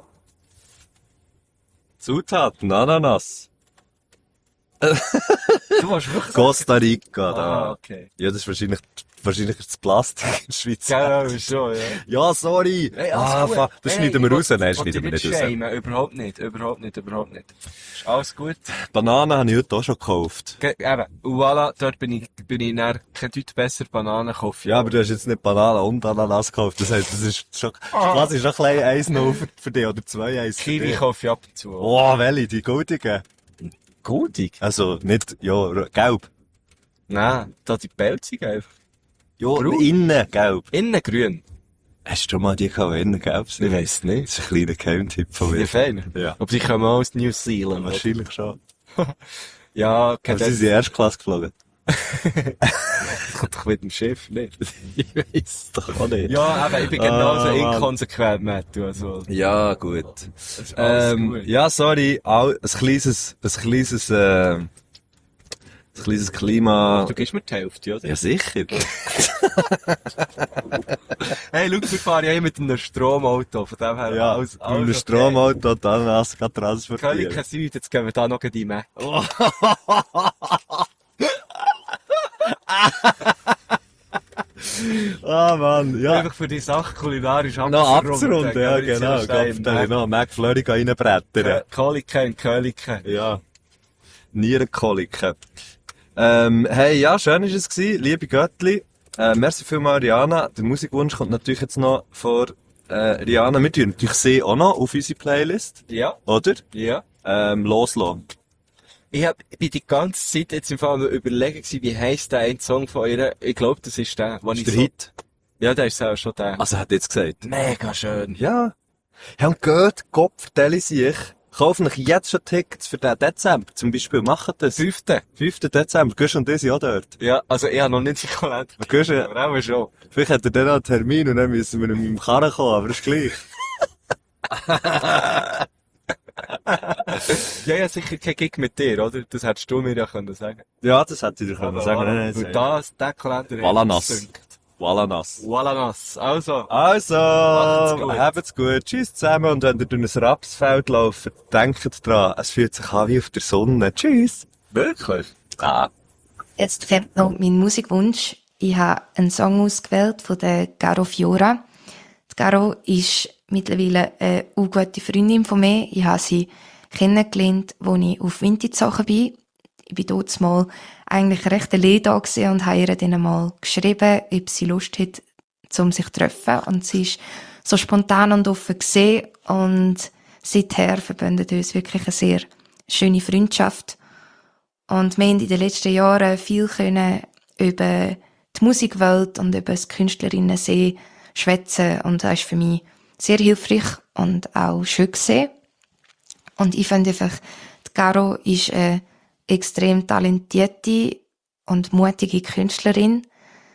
Zutaten, Ananas. Du warst wirklich Costa Rica, Ah, da. okay. Ja, das ist wahrscheinlich wahrscheinlich ist es Plastik in der Schweiz. Gell, schon, ja. Ja, sorry. Hey, ah, alles gut. fuck. Das Hey, schneiden wir ich raus. will- Nein, ich will schneiden wir dich nicht raus. shamen. Überhaupt nicht, überhaupt nicht, überhaupt nicht. Ist alles gut. Bananen habe ich heute auch schon gekauft. Ge eben, und voilà, dort bin ich, bin ich dann kein Deut besser Bananen kaufen. Ja, aber du hast jetzt nicht Bananen und Ananas gekauft. Das heißt, das ist schon, quasi schon ein klein eins null für, für dich, oder zwei eins für Kiwi dich. kaufe ich ab und zu. Oh, welche? Die goldigen? Goldig? Also, nicht, ja, r- gelb. Nein, da die Pelzige einfach. Ja, Braun? innen gelb. Innen grün. Hast du schon mal die gehabt, die innen gelb sind? Ich weiss nicht. Das ist ein kleiner Geheimtipp von Wie mir. fein. Ja. Aber sie kommen aus New Zealand. oder? Wahrscheinlich schon. Ja, Aber kennt sie sind in Erstklasse geflogen. kommt doch mit dem Schiff, nicht? Ich weiss doch auch nicht. Ja, eben, ich bin genauso Ah, Mann. inkonsequent, Matt, also. Ja, gut. Das ist alles Ähm, gut. ja, sorry, auch ein kleines, ein kleines, äh, ein kleines Klima. Du gibst mir die Hälfte, oder? Ja, sicher. Hey, schau, wir fahren ja hier mit einem Stromauto, von dem her. Ja, alles, mit einem alles Stromauto und dann hast du Okay. transportieren. Kölliken Süd, jetzt gehen wir da noch die Mac. Ah, Mann, ja. Einfach für die Sache kulinarisch Noch abzurunden, ja, genau. Gott, dann ich noch einen McFlurry reinbrettern. Kölliken und Kölliken. Ja. Nierenkoliken. Ähm, hey, ja, schön war es gewesen. Liebe Göttli. Äh, merci vielmals, Rihanna. Der Musikwunsch kommt natürlich jetzt noch vor, äh, Rihanna. Wir tun natürlich sie auch noch auf unsere Playlist. Ja, Oder? ja. Ähm, loslassen. Ich hab, ich bin die ganze Zeit jetzt im Fall am überlegen gewesen, wie heisst der ein Song von ihr? Ich glaube, das ist der, wo Das ich ist der so... Hit. Ja, der ist auch schon der. Also, hat jetzt gesagt. Mega schön. Ja. Ja, und geht, Gott, vertelle ich. Kaufen euch jetzt schon Tickets für den Dezember. Zum Beispiel, macht das. Fünfte. fünften Dezember. Gehst und diese auch dort. Ja, also ich habe noch nicht die Kalender. Gehst du, Aber auch schon. vielleicht hat er dann noch einen Termin und dann müssen wir mit dem Karren kommen, aber ist gleich. Ja, ja, sicher kein Gig mit dir, oder? Das hättest du mir ja können sagen. Ja, das hätte ich dir können sagen. Nein, nein, Und nein. das, der Kalender... Wallanas. Wallanas. Wallanas. Also. Also, Macht's gut. habt's gut. Tschüss zusammen und wenn ihr durch ein Rapsfeld lauft, denkt dran, es fühlt sich an wie auf der Sonne. Tschüss. Wirklich? Ah. Jetzt kommt noch mein Musikwunsch. Ich habe einen Song ausgewählt von der Garo Fiora. Die Garo ist mittlerweile eine auch gute Freundin von mir. Ich habe sie kennengelernt, als ich auf Winterzachen bin. Ich bin dort mal eigentlich recht allein da gewesen und habe ihr dann mal geschrieben, ob sie Lust hat, um sich zu treffen. Und sie ist so spontan und offen gesehen und seither verbindet uns wirklich eine sehr schöne Freundschaft. Und wir haben in den letzten Jahren viel können über die Musikwelt und über das Künstlerinnen-Sehen schwätzen und das ist für mich sehr hilfreich und auch schön gesehen. Und ich finde einfach, die Garo ist eine extrem talentierte und mutige Künstlerin.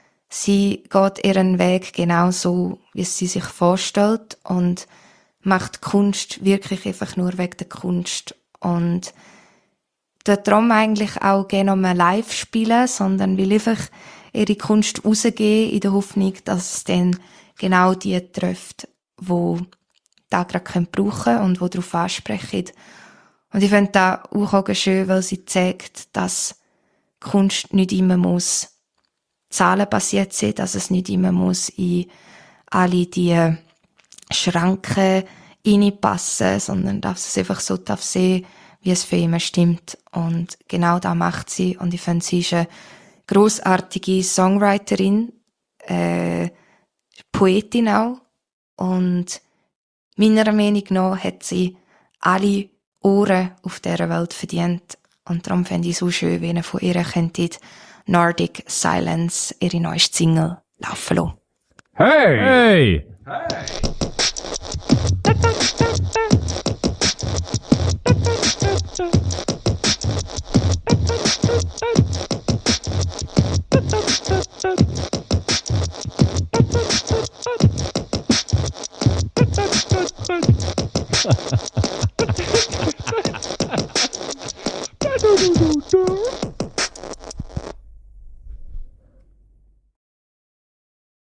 Sie geht ihren Weg genau so, wie sie sich vorstellt und macht Kunst wirklich einfach nur wegen der Kunst. Und dort darum eigentlich auch gerne mal live spielen, sondern will einfach ihre Kunst rausgeben in der Hoffnung, dass es dann genau die trifft, wo da gerade brauchen können und wo darauf ansprechen. Und ich finde das auch schön, weil sie zeigt, dass Kunst nicht immer muss zahlenbasiert sein, dass es nicht immer muss in alle die Schranken reinpassen, sondern dass es einfach so darf sein, wie es für ihn stimmt. Und genau das macht sie. Und ich finde, sie ist eine grossartige Songwriterin, äh, Poetin auch. Und meiner Meinung nach hat sie alle Ohren auf dieser Welt verdient. Und darum fände ich es so schön, wenn ihr von ihr könntet Nordic Silence, ihre neueste Single, laufen lassen. Hey! Hey!